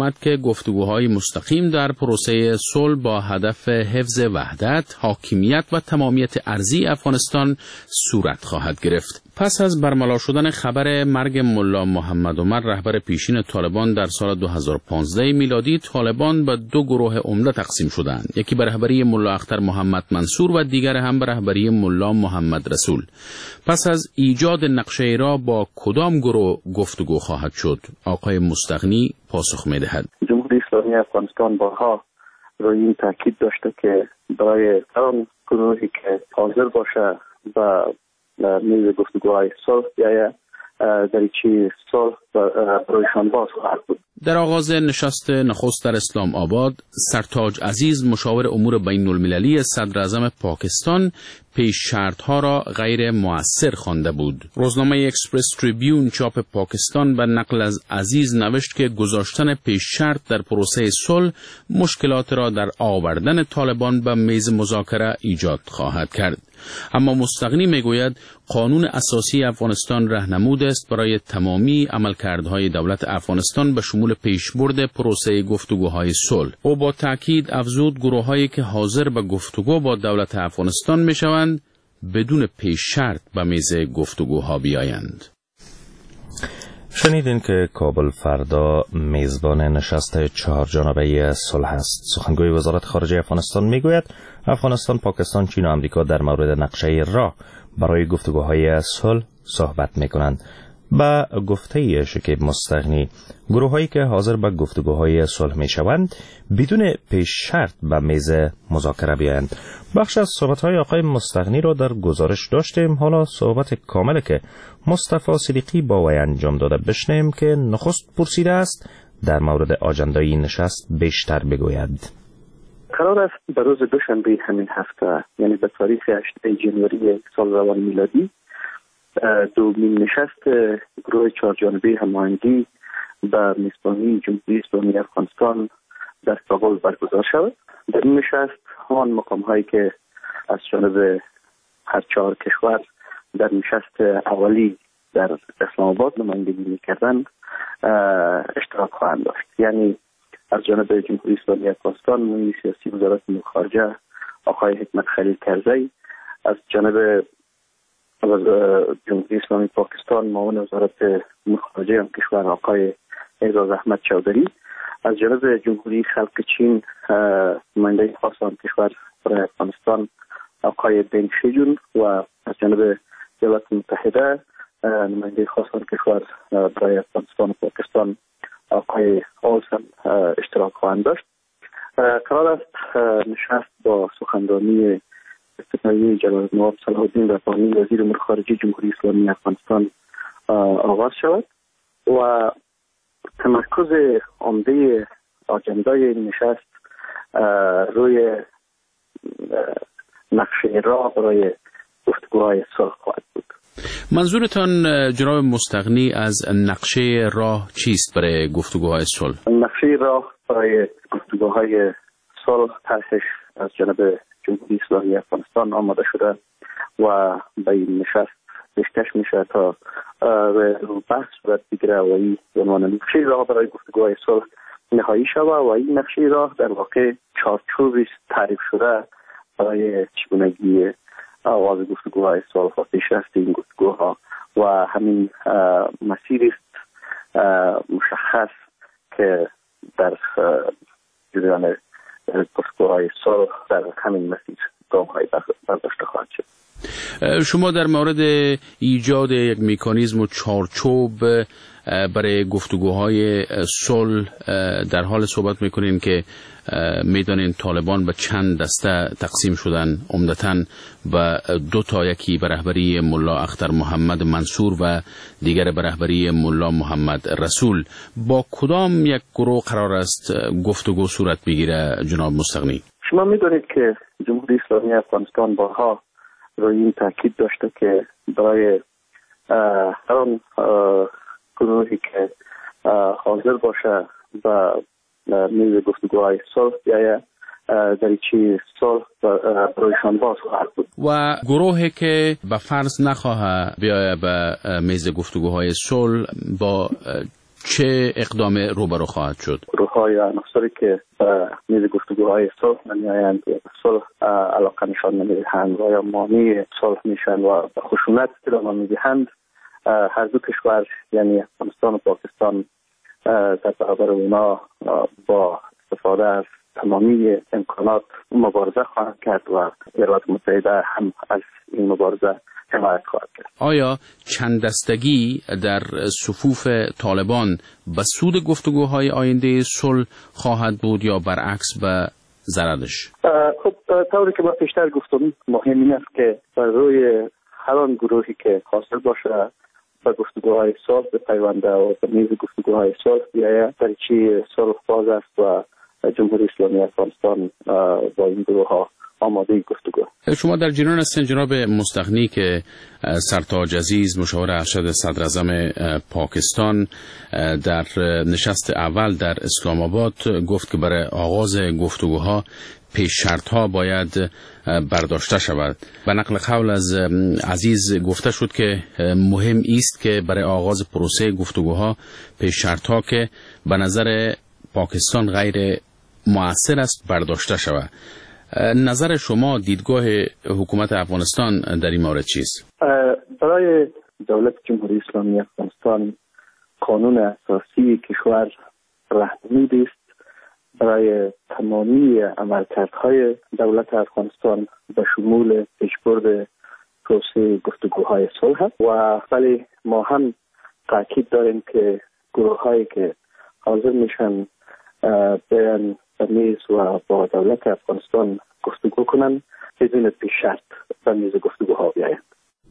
آمد که گفتگوهای مستقیم در پروسه صلح با هدف حفظ وحدت، حاکمیت و تمامیت ارضی افغانستان صورت خواهد گرفت. پس از برملا شدن خبر مرگ ملا محمد عمر رهبر پیشین طالبان در سال دو هزار و پانزده میلادی، طالبان به دو گروه عمده تقسیم شدند، یکی به رهبری ملا اختر محمد منصور و دیگر هم به رهبری ملا محمد رسول. پس از ایجاد نقشه را با کدام گروه گفتگو خواهد شد؟ آقای مستغنی پاسخ می‌دهد. جمهوری اسلامی افغانستان بارها روی این تاکید داشته که برای آن گروهی که حاضر باشه و میز گفتگوهای صلح یا دریچه صلح برایشان باز خواهد بود. در آغاز نشست نخست در اسلام آباد، سرتاج عزیز مشاور امور بین المللی صدر اعظم پاکستان پیش شرطها را غیر مؤثر خوانده بود. روزنامه اکسپرس تریبیون چاپ پاکستان به نقل از عزیز نوشت که گذاشتن پیش شرط در پروسه صلح مشکلات را در آوردن طالبان به میز مذاکره ایجاد خواهد کرد. اما مستغنی میگوید قانون اساسی افغانستان راهنمود است برای تمامی عملکردهای دولت افغانستان به شمول پیشبرد پروسه گفتگوهای صلح. او با تاکید افزود گروه‌هایی که حاضر به گفتگو با دولت افغانستان میشوند بدون پیش شرط به میز گفتگوها بیایند. شنیدین که کابل فردا میزبان نشست چهار جانبه صلح است. سخنگوی وزارت خارجه افغانستان میگوید افغانستان، پاکستان، چین و امریکا در مورد نقشه راه برای گفتگوهای صلح صحبت میکنند. با گفته شکیب مستغنی، گروهایی که حاضر به گفتگوهای صلح میشوند بدون پیش شرط به میز مذاکره بیایند. بخش از صحبت‌های آقای مستغنی را در گزارش داشتیم. حالا صحبت کامل که مصطفی صدیقی با وی انجام داده بشنیم که نخست پرسیده است در مورد آجندای این نشست بیشتر بگوید. قرار است به روز دوشنبه همین هفته، یعنی به تاریخ هشتم ژانویه سال روان میلادی، دومین نشست گروه چهار جانبه هماهنگی به میزبانی جمهوری اسلامی افغانستان در کابل برگزار شود. در این نشست همان مقام هایی که از جانب هر چهار کشور در نشست اولی در اسلام آباد نمایندگی می‌کردند اشتراک خواهند داشت. یعنی از جانب جمهوری اسلامی افغانستان معین سیاسی وزارت امور خارجه آقای حکمت خلیل کرزی، از جانب جمهوری اسلامی پاکستان معاون وزارت امور خارجه آن کشور آقای اعزاز احمد چودری، از جانب جمهوری خلق چین نماینده خاص آن کشور برای افغانستان آقای دنگ شیجون و از جانب ایالات متحده نماینده خاص آن کشور برای افغانستان و پاکستان آقای آلسن اشتراک خواهند داشت. قرار است نشست با سخنرانی افتتاحیه جلال نواب صلاح الدین ربانی وزیر امور خارجه جمهوری اسلامی افغانستان آغاز شود و تمرکز عمده آجندای این نشست روی نقشه راه برای گفتگوهای صلح خواهد بود. منظورتان جناب مستغنی از نقشه راه چیست برای گفتگوهای صلح؟ نقشه راه برای گفتگوهای صلح طرحش از جانب جمهوری اسلامی افغانستان آماده شده و به این نشست پیشکش میشه تا رو بحث صورت بگیره و این عنوان نقشه راه برای گفتگوهای صلح نهایی شود و این نقشه راه در واقع چارچوبی تعریف شده برای چگونگی آغاز گفتگوهای صلح و پیشرفت این گفتگوها و همین مسیری است مشخص که در جریان گفتگوهای صلح در همین مسیر گام‌های برداشته خواهد شد. شما در مورد ایجاد یک مکانیزم و چارچوب برای گفتگوهای صلح در حال صحبت میکنین که میدانین طالبان به چند دسته تقسیم شدن، عمدتاً به دو تا، یکی به رهبری ملا اختر محمد منصور و دیگر به رهبری ملا محمد رسول. با کدام یک گروه قرار است گفتگو صورت بگیره جناب مستغنی؟ شما میدانید که جمهوری اسلامی افغانستان بارها روی این تاکید داشته که برای هر آن گروهی که حاضر باشه و میز گفتگوهای صلح یا دریچه صلح برایشان باز خواهد بود. و گروهی که به فرض نخواهد بیایه به میز گفتگوهای صلح با چه اقدام روبرو خواهد شد؟ گروه‌های عناصری که به میز گفتگوهای صلح نمی‌آیند، صلح علاقه نشان نمی‌دهند و یا مانع صلح میشن و خشونت ادامه می‌دهند، هر دو کشور یعنی افغانستان و پاکستان در برابر اونا با استفاده از تمامی امکانات مبارزه خواهند کرد و ایالات متحده هم از این مبارزه حمایت خواهد کرد. آیا چند دستگی در صفوف طالبان به سود گفتگوهای آینده صلح خواهد بود یا برعکس به ضررش؟ خب طوری که ما پیشتر گفتم، مهم این است که بر روی هر آن گروهی که حاصل باشه به گفتگوهای صلح بپیونده و به میز گفتگوهای صلح بیاید، دریچه صلح باز است و جمهوری اسلامی افغانستان با این گروه ها آماده گفتگو. شما در جریان هستین جناب مستغنی که سرتاج عزیز مشاور ارشد صدر اعظم پاکستان در نشست اول در اسلام آباد گفت که برای آغاز گفتگوها پیش شرط ها باید برداشته شود. به نقل قول از عزیز گفته شد که مهم است که برای آغاز پروسه گفتگوها پیش شرط ها که به نظر پاکستان غیر مؤثر است برداشته شود. نظر شما، دیدگاه حکومت افغانستان در این مورد چیست؟ برای دولت جمهوری اسلامی افغانستان قانون اساسی کشور راهنمود است برای تمامی عملکردهای دولت افغانستان به شمول پیشبرد پروسه گفتگوهای صلح و ولی ما هم تاکید داریم که گروه‌هایی که حاضر میشن بیان به میز و با دولت افغانستان گفتگو کنن بدون پیش شرط به میز گفتگوها بیایند.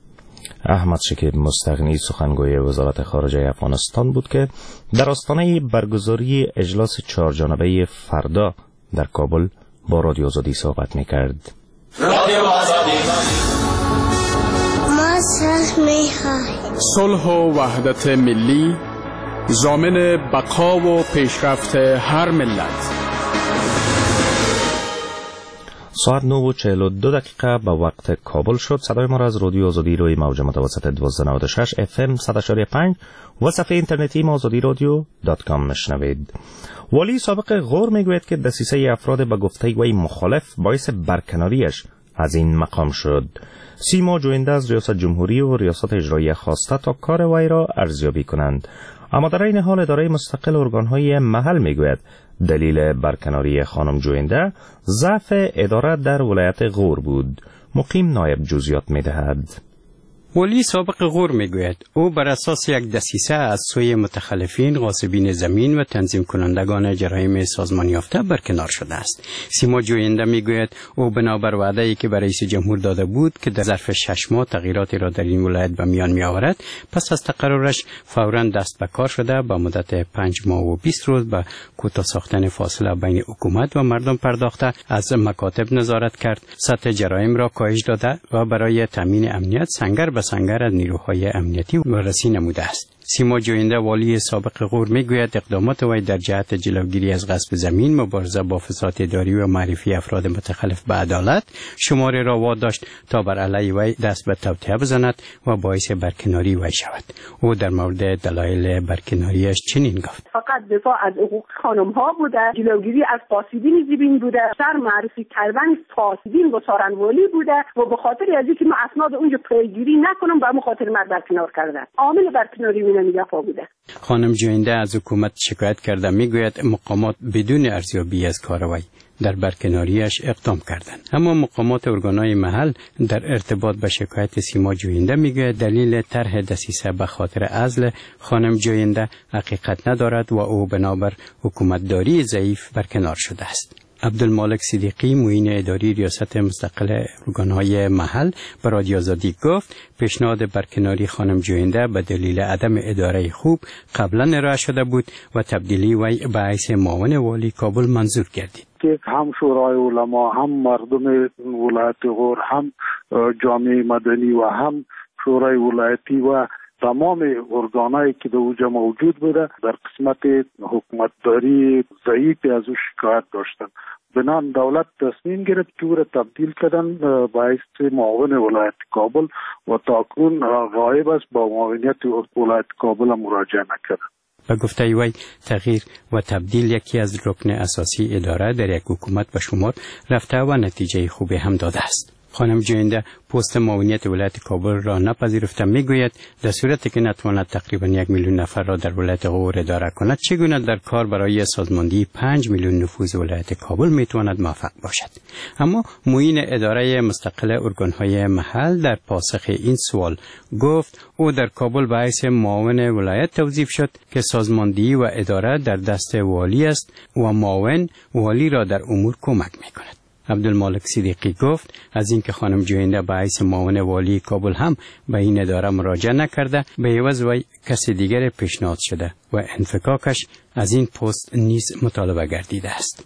احمد شکیب مستغنی سخنگوی وزارت خارجه افغانستان بود که در آستانه برگزاری اجلاس چهارجانبه فردا در کابل با رادیو آزادی صحبت میکرد. رادیو آزادی ما صلح میخواهیم. صلح و وحدت ملی ضامن بقا و پیشرفت هر ملت. ساعت نه و چهل و دو دقیقه به وقت کابل شد. صدای ما را از رادیو آزادی روی موج متوسط دویست و نود و شش اف ام صد و پنج و صفحه اینترنتی ما آزادی رادیو دات کام میشنوید. والی سابق غور میگوید که دسیسه افراد به گفته وی مخالف باعث برکناریش از این مقام شد. سیما جوینده از ریاست جمهوری و ریاست اجرایی خواسته تا کار وی را ارزیابی کنند، اما در این حال اداره مستقل ارگان‌های محل میگوید دلیل برکناری خانم جوینده ضعف اداره در ولایت غور بود. مقیم نایب جزئیات میدهد. ولی سابق غور میگوید او بر اساس یک دسیسه از سوی متخلفین، غاصبین زمین و تنظیم کنندگان جرایم سازمان یافته برکنار شده است. سیما جوینده میگوید او بنابر وعده‌ای که به رئیس جمهور داده بود که در ظرف شش ماه تغییراتی را در این ولایت به میان میآورد، پس از تقررش فوراً دست به کار شده به مدت پنج ماه و بیست روز به کوتاه ساختن فاصله بین حکومت و مردم پرداخته، از مکاتب نظارت کرد، سطح جرایم را کاهش داده و برای تامین امنیت سنگر به سنگر از نیروهای امنیتی وارسی نموده است. سیما جوینده والی سابق غور میگوید اقدامات وی در جهت جلوگیری از غصب زمین، مبارزه با فساد اداری و معرفی افراد متخلف به عدالت شماره را واداشت تا بر علیه وی دست به توطئه بزند و باعث برکناری وی شود. او در مورد دلایل برکناریش چنین گفت: فقط دفاع از حقوق خانم ها بوده، جلوگیری از فاسدین زیبین بوده، سر معرفی کردن فاسدین و سارنوالی بوده و به خاطر از اینکه ما اسناد اونجا پیگیری نکنم به خاطر مرد برکنار کردن. عامل برکناری خانم جوینده از حکومت شکایت کرده، میگوید مقامات بدون ارزیابی از کاروای در برکناریش اقدام کردند، اما مقامات ارگانهای محل در ارتباط با شکایت سیما جوینده میگوید دلیل طرح دسیسه به خاطر عزل خانم جوینده حقیقت ندارد و او بنابر حکومتداری ضعیف برکنار شده است. عبدالمالک صدیقی معین اداری ریاست مستقل ارگانهای محل به رادیو آزادی گفت پیشنهاد برکناری خانم جوینده به دلیل عدم اداره خوب قبلا ارائه شده بود و تبدیلی وی به حیث معاون والی کابل منظور گردید. که هم شورای علما، هم مردم ولایت غور، هم جامعه مدنی و هم شورای ولایتی و تمام ارگانایی که در اونجا موجود بوده در قسمت حکومتداری ضعیفی از او شکایت داشتن. بنان دولت تصمیم گرفت که او را تبدیل کردن باعث معاون ولایت کابل و تاکنون غایب است، با معاونیت ولایت کابل مراجعه نکرد. به گفته وی تغییر و تبدیل یکی از رکن اساسی اداره در یک حکومت به شمار رفته و نتیجه خوبی هم داده است. خانم جوینده پست معاونیت ولایت کابل را نپذیرفته میگوید در صورتی که نتواند تقریبا یک میلیون نفر را در ولایت غور اداره کند، چگونه در کار برای سازماندهی پنج میلیون نفوذ ولایت کابل میتواند موفق باشد. اما معین اداره مستقل ارگانهای محل در پاسخ این سوال گفت او در کابل به حیث معاون ولایت توظیف شد که سازماندهی و اداره در دست والی است و معاون والی را در امور کمک میکند. عبدالمالک صدیقی گفت از اینکه خانم جوینده به حیث معاون والی کابل هم به این اداره مراجعه نکرده، به عوض وی کسی دیگر پیشنهاد شده و انفکاکش از این پست نیز مطالبه گردیده است.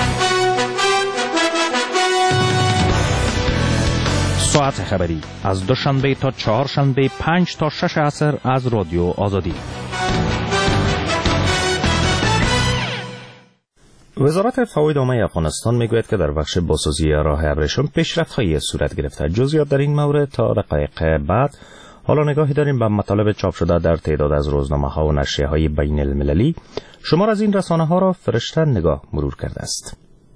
ساعت خبری از دوشنبه تا چهارشنبه پنج تا شش عصر از رادیو آزادی. وزارت فواید عامه افغانستان میگوید که در بخش بازسازی راه ابریشم پیشرفت‌هایی صورت گرفته. جزئیات در این مورد تا دقایق بعد. حالا نگاهی داریم به مطالب چاپ شده در تعداد از روزنامه‌ها و نشریه‌های بین المللی. شمار از این رسانه‌ها را فرشته نگاه مرور کرده است.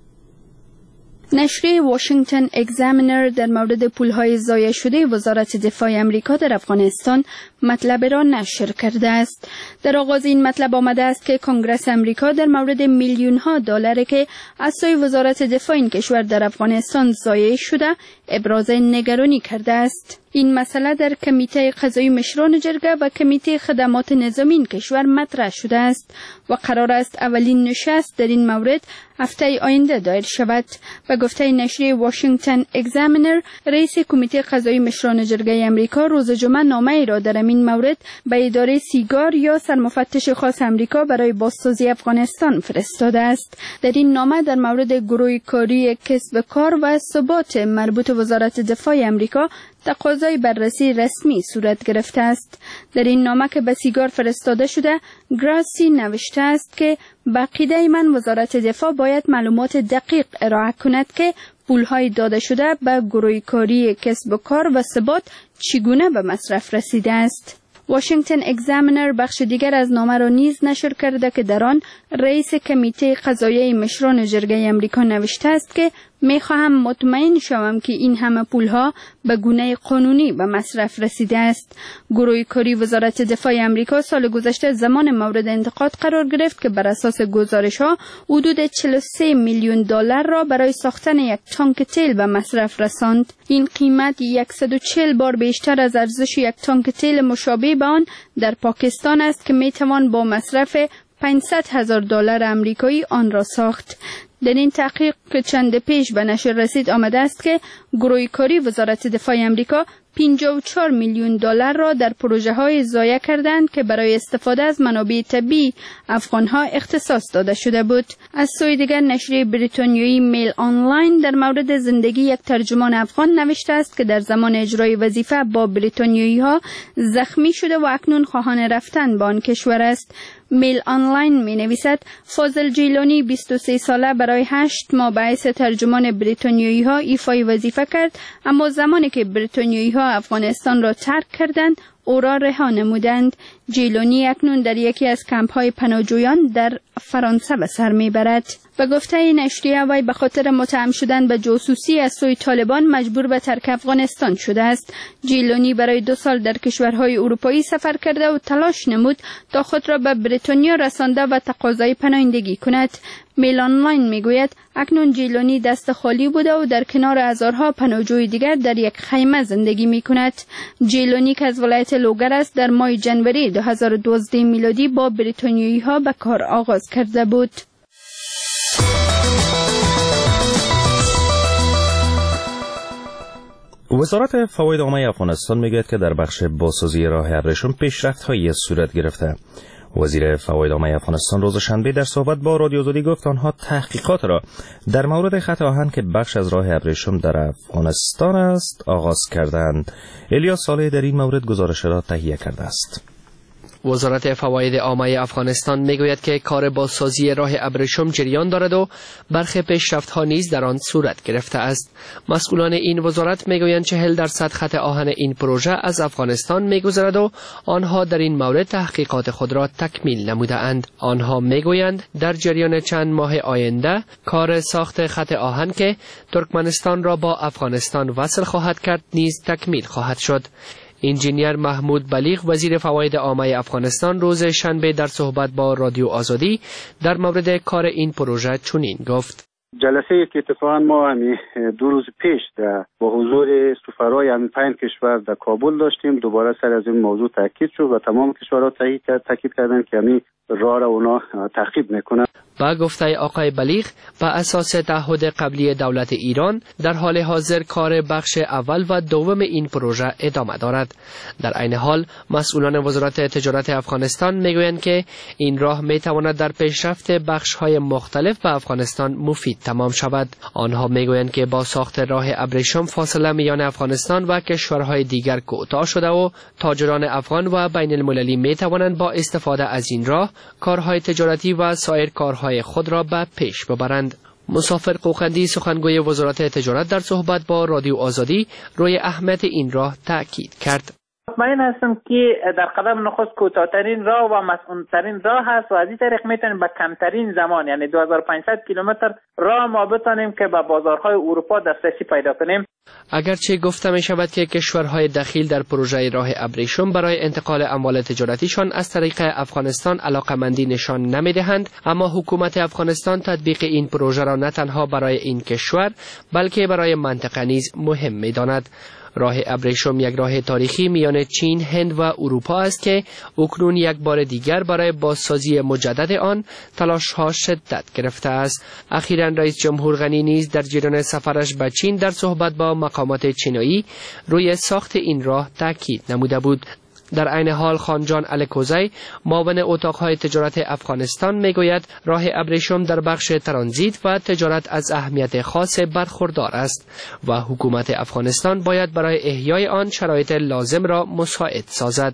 نشریه واشنگتن اگزامینر در مورد پولهای ضایع شده وزارت دفاع آمریکا در افغانستان مطلب را نشر کرده است. در آغاز این مطلب آمده است که کنگره آمریکا در مورد میلیون ها دلار که از سوی وزارت دفاع این کشور در افغانستان ضایع شده ابراز نگرانی کرده است. این مسئله در کمیته قضایی مشران جرگه و کمیته خدمات نظامی این کشور مطرح شده است و قرار است اولین نشست در این مورد هفته آینده دایر شود. به گفته نشریه واشنگتن اگزامینر، رئیس کمیته قضایی مشران جرگه آمریکا روز جمعه نامه ای را در این مورد به اداره سیگار یا سرمفتش خاص آمریکا برای بازسازی افغانستان فرستاده است. در این نامه در مورد گروه کاری کسب کار و ثبات مربوط وزارت دفاع آمریکا تقاضای بررسی رسمی صورت گرفته است. در این نامه که به سیگار فرستاده شده، گراسی نوشته است که به عقیده من وزارت دفاع باید معلومات دقیق ارائه کند که پولهای داده شده به گروه کاری کسب و کار و ثبات چگونه به مصرف رسیده است. واشنگتن اگزامینر بخش دیگر از نامه را نیز نشر کرده که در آن رئیس کمیته قضایی مشران جرگه آمریکا نوشته است که می‌خواهم مطمئن شوم که این همه پولها به گونه قانونی به مصرف رسیده است. گروه کاری وزارت دفاع آمریکا سال گذشته زمان مورد انتقاد قرار گرفت که بر اساس گزارش‌ها حدود چهل و سه میلیون دلار را برای ساختن یک تانک تیل به مصرف رساند. این قیمت صد و چهل بار بیشتر از ارزش یک تانک تیل مشابه به آن در پاکستان است که می‌توان با مصرف پانصد هزار دلار آمریکایی آن را ساخت. در این تحقیق که چند پیش به نشر رسید آمده است که گروه کاری وزارت دفاع آمریکا پنجاه و چهار میلیون دلار را در پروژه های ضایع کردند که برای استفاده از منابع طبیعی افغان ها اختصاص داده شده بود. از سوی دیگر نشریه بریتانیایی میل آنلاین در مورد زندگی یک ترجمان افغان نوشته است که در زمان اجرای وظیفه با بریتانیایی ها زخمی شده و اکنون خواهان رفتن به آن کشور است. میل آنلاین می نویسد فاضل جیلانی بیست و سه ساله برای هشت ماه به حیث ترجمان بریتانیایی ها ایفای وظیفه کرد، اما زمانی که بریتانیایی ها افغانستان را ترک کردند او را رها نمودند. جیلانی اکنون در یکی از کمپ های پناهجویان در فرانسه به سر میبرد. به گفته نشریه وی به خاطر متهم شدن به جاسوسی از سوی طالبان مجبور به ترک افغانستان شده است. جیلانی برای دو سال در کشورهای اروپایی سفر کرده و تلاش نمود تا خود را به بریتانیا رسانده و تقاضای پناهندگی کند. میل آنلاین میگوید اکنون جیلانی دست خالی بوده و در کنار هزارها پناهجوی دیگر در یک خیمه زندگی میکند. جیلانی که از ولایت لوگر است در ماه جنوری دو هزار و دوازده میلادی با بریتانیایی ها به کار آغاز کرده بود. وزارت فواید عامه افغانستان میگوید که در بخش بازسازی راه ابریشم پیشرفت‌هایی صورت گرفته. وزیر فواید عامه افغانستان روز شنبه در صحبت با رادیو آزادی گفت آنها تحقیقات را در مورد خط آهن که بخش از راه ابریشم در افغانستان است آغاز کردند. الیاس صالح در این مورد گزارش را تهیه کرده است. وزارت فواید عامه افغانستان میگوید که کار بازسازی راه ابریشم جریان دارد و برخی پیشرفت‌ها نیز در آن صورت گرفته است. مسئولان این وزارت میگویند چهل درصد خط آهن این پروژه از افغانستان میگذرد و آنها در این مورد تحقیقات خود را تکمیل نموده اند. آنها میگویند در جریان چند ماه آینده کار ساخت خط آهن که ترکمنستان را با افغانستان وصل خواهد کرد نیز تکمیل خواهد شد. انجینیر محمود بلیغ وزیر فواید عامه افغانستان روز شنبه در صحبت با رادیو آزادی در مورد کار این پروژه چنین گفت: جلسه که اتفاقا ما همین دو روز پیش در با حضور سفرای همین پنج کشور در کابل داشتیم، دوباره سر از این موضوع تاکید شد و تمام کشورها تاکید کردن که همین راه را اونا تعقیب میکنن. با گفته آقای بلیغ، با اساس تعهد قبلی دولت ایران در حال حاضر کار بخش اول و دوم این پروژه ادامه دارد. در عین حال مسئولان وزارت تجارت افغانستان میگویند که این راه میتواند در پیشرفت بخش‌های مختلف به افغانستان مفید تمام شود. آنها میگویند که با ساخت راه ابریشم فاصله میان افغانستان و کشورهای دیگر کوتاه شده و تاجران افغان و بین المللی میتوانند با استفاده از این راه کارهای تجارتی و سایر کارهای خود را به پیش ببرند. مسافر قوقندی سخنگوی وزارت تجارت در صحبت با رادیو آزادی روی اهمیت این راه تاکید کرد. مطمئن هستم که در قدم نخست کوتاه‌ترین راه و مسئول‌ترین راه هست و از این طریق میتونیم به کمترین زمان یعنی دو هزار و پانصد کیلومتر راه ما بتونیم که به بازارهای اروپا دسترسی پیدا کنیم. اگرچه گفته می شود که کشورهای دخیل در پروژه راه ابریشم برای انتقال اموال تجارتیشان از طریق افغانستان علاقمندی نشان نمی دهند، اما حکومت افغانستان تطبیق این پروژه را نه تنها برای این کشور بلکه برای منطقه نیز مهم می داند. راه ابریشم یک راه تاریخی میان چین، هند و اروپا است که اکنون یک بار دیگر برای بازسازی مجدد آن تلاش‌ها شدت گرفته است. اخیراً رئیس جمهور غنی نیز در جریان سفرش به چین در صحبت با مقامات چینایی روی ساخت این راه تاکید نموده بود. در عین حال خانجان الکوزی معاون اتاقهای تجارت افغانستان میگوید راه ابریشم در بخش ترانزیت و تجارت از اهمیت خاص برخوردار است و حکومت افغانستان باید برای احیای آن شرایط لازم را مساعد سازد.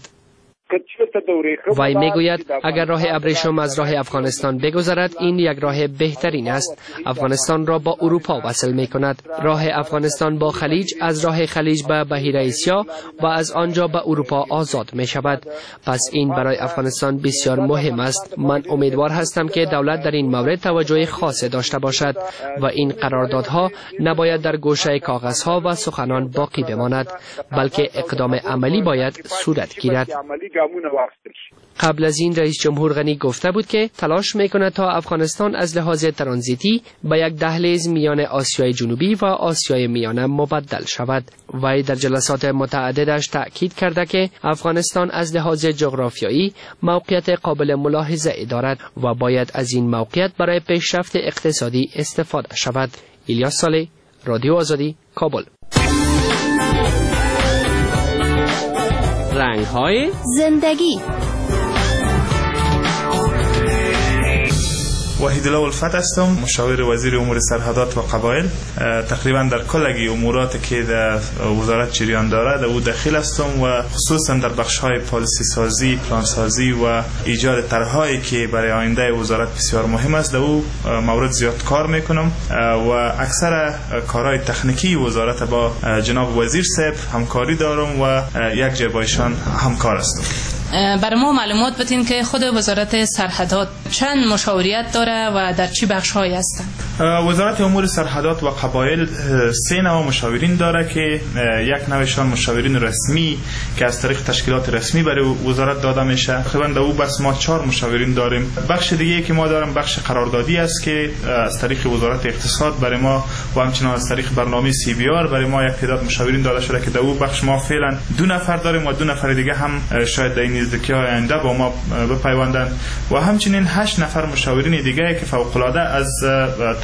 وی میگوید اگر راه ابریشم از راه افغانستان بگذرد این یک راه بهترین است. افغانستان را با اروپا وصل می کند. راه افغانستان با خلیج از راه خلیج به بحیره اسیا و از آنجا به اروپا آزاد می شود. پس این برای افغانستان بسیار مهم است. من امیدوار هستم که دولت در این مورد توجه خاص داشته باشد و این قراردادها نباید در گوشه کاغذها و سخنان باقی بماند بلکه اقدام عملی باید صورت گیرد. قبل از این رئیس جمهور غنی گفته بود که تلاش میکند تا افغانستان از لحاظ ترانزیتی به یک دهلیز میان آسیای جنوبی و آسیای میانه مبدل شود. وی در جلسات متعددش تأکید کرده که افغانستان از لحاظ جغرافیایی موقعیت قابل ملاحظه دارد و باید از این موقعیت برای پیشرفت اقتصادی استفاده شود. الیاس صالح، رادیو آزادی، کابل. رنگ‌های زندگی. وحید الله الفت هستم، مشاور وزیر امور سرحدات و قبایل. تقریبا در کلگی امورات که در وزارت جریان دارد او دخیل هستم و خصوصا در بخش‌های پالیسی سازی، پلان سازی و ایجاد طرح‌هایی که برای آینده وزارت بسیار مهم است در او مورد زیاد کار میکنم و اکثر کارهای تکنیکی وزارت با جناب وزیر صاحب همکاری دارم و یک جای با ایشان همکار هستم. برای ما معلومات بدین که خود وزارت سرحدات چند مشاوریت داره و در چی بخش‌هایی هستند؟ وزارت امور سرحدات و قبایل سه نوع مشاورین داره که یک نوعشان مشاورین رسمی که از طریق تشکیلات رسمی برای وزارت داده میشه. تقریبا در او بس ما چهار مشاورین داریم. بخش دیگه که ما داریم بخش قراردادی است که از طریق وزارت اقتصاد برای ما و همچنین از طریق برنامه سی بی آر برای ما یک تعداد مشاورین داده شده که در او بخش ما فعلا دو نفر داریم و دو نفر دیگه هم شاید در نزدیکی آینده با ما بپیوندن و همچنین هشت نفر مشاورین دیگه که فوق العاده از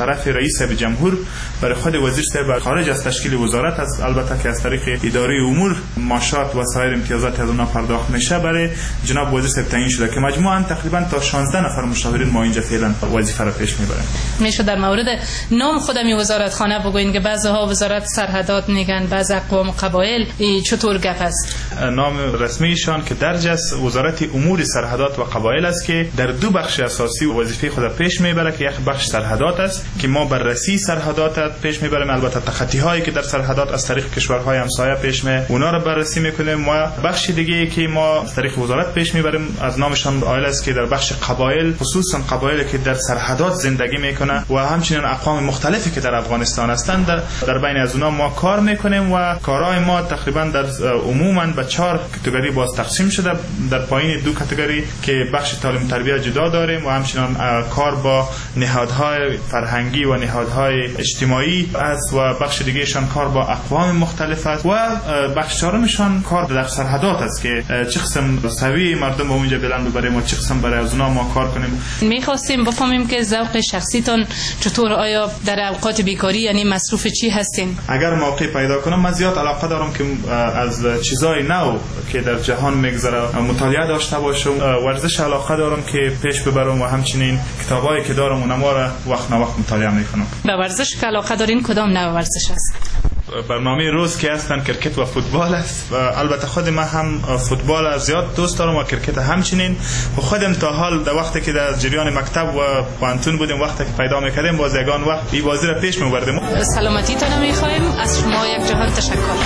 طرف رئیس جمهور برای خود وزیر صاحب خارج از تشکیل وزارت است، البته که از طریق اداره امور ماشات و سایر امتیازات از اونها پرداخت میشه، برای جناب وزیر صاحب تعیین شده که مجموعاً تقریبا تا شانزده نفر مشاورین ما اینجا فعلا وظیفه را پیش میبریم. میشه در مورد نام خودمی وزارتخانه بگوین که بعضی‌ها وزارت سرحدات میگن، بعض اقوام قبایل، چطور گپ است؟ نام رسمیشان که درج است وزارت امور سرحدات و قبایل است که در دو بخش اساسی وظیفه خود پیش میبره که یک بخش سرحدات است که ما بررسی سرحدات پیش میبریم، البته تخطی هایی که در سرحدات از طریق کشورهای همسایه پیش می اونا رو بررسی میکنیم، و بخش دیگه که ما از طریق وزارت پیش میبریم از نامشان آیل است که در بخش قبایل، خصوصا قبایلی که در سرحدات زندگی میکنه و همچنین اقوام مختلفی که در افغانستان هستند، در, در بین از اونا ما کار میکنیم و کارهای ما تقریبا در عموما به چهار کاتگوری باز تقسیم شده. در پایین دو کاتگوری که بخش تعلیم تربیت جدا داریم و همچنین کار با نهادهای فرهنگی و نهادهای اجتماعی است و بخش دیگهشان کار با اقوام مختلف است و بخش چهارمشان کار در سرحدات است که چه قسم سوی مردم اونجا بلند ببریم و چه قسم برای از اونها ما کار کنیم. میخواستیم بفهمیم که ذوق شخصیتون چطور، آیا در اوقات بیکاری یعنی مصروف چی هستین؟ اگر موقع پیدا کنم من زیاد علاقه دارم که از چیزای نو که در جهان میگذره مطالعه داشته باشم، ورزش علاقه دارم که پیش ببرم و همچنین کتابایی که دارم اونها را وقت نه وقت مطالعه میکنم. به ورزش که علاقه دارین کدام نوع ورزش است؟ برنامه روز که هستن کرکت و فوتبال است. البته خود من هم فوتبال زیاد دوست دارم و کرکت همچنین. و خودم تا حال در وقتی که در جریان مکتب و پانتون بودیم، وقتی که پیدا میکردیم باز یگان وقت این بازی را پیش میبردیم. سلامتی تان میخوایم، از شما یک جهان تشکر.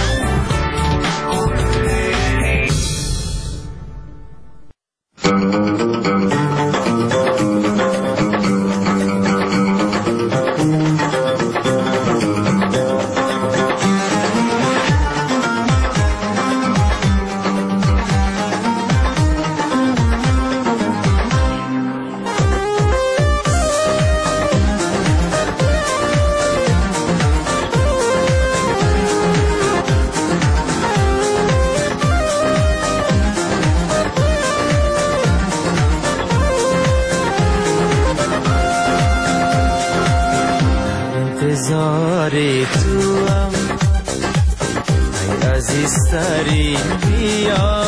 انتظار تو هم ای عزیزترین، بیا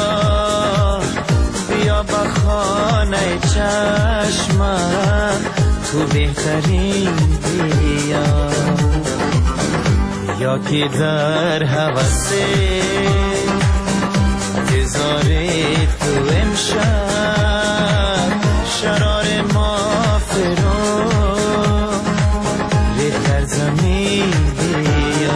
بیا با خانه چشمم تو بهترین، بیا یا که در حوث انتظار تو امشب شرار ما فرو در زمین، بیا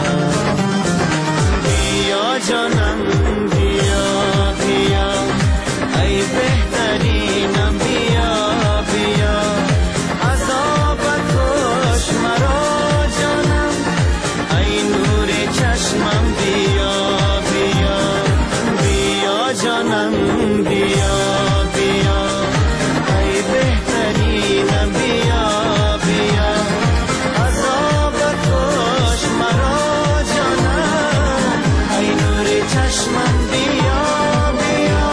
بیا جانم، بیا بیا ای بهترینم، بیا بیا عذابت کش مرا جانم، ای نور چشمم، بیا بیا بیا جانم، بیا بیا ای بهترینم، بیا بیا چشمم، بیا بیا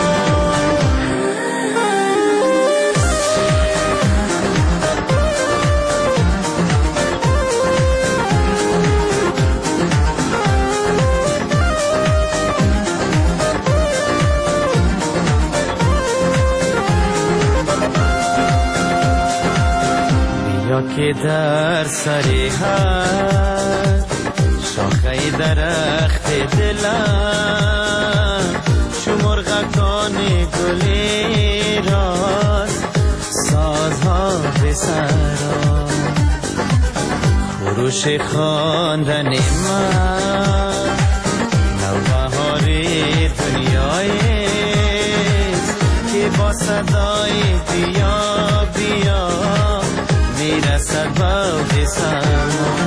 بیا که در سر هر شاخه درخت دلم چو مرغکان گلی راست سازها به سرا خروش خواندن من نوبهار دنیایست که با صدای بیا بیا میرسد به سما.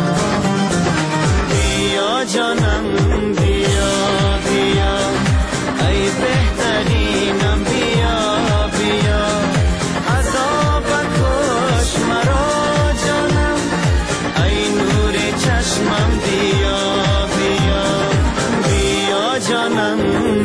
بیا جانم، بیا بیا ای بهترینم، بیا بیا عذابت کش مرا جانم، ای نور چشمم، بیا بیا بیا جانم،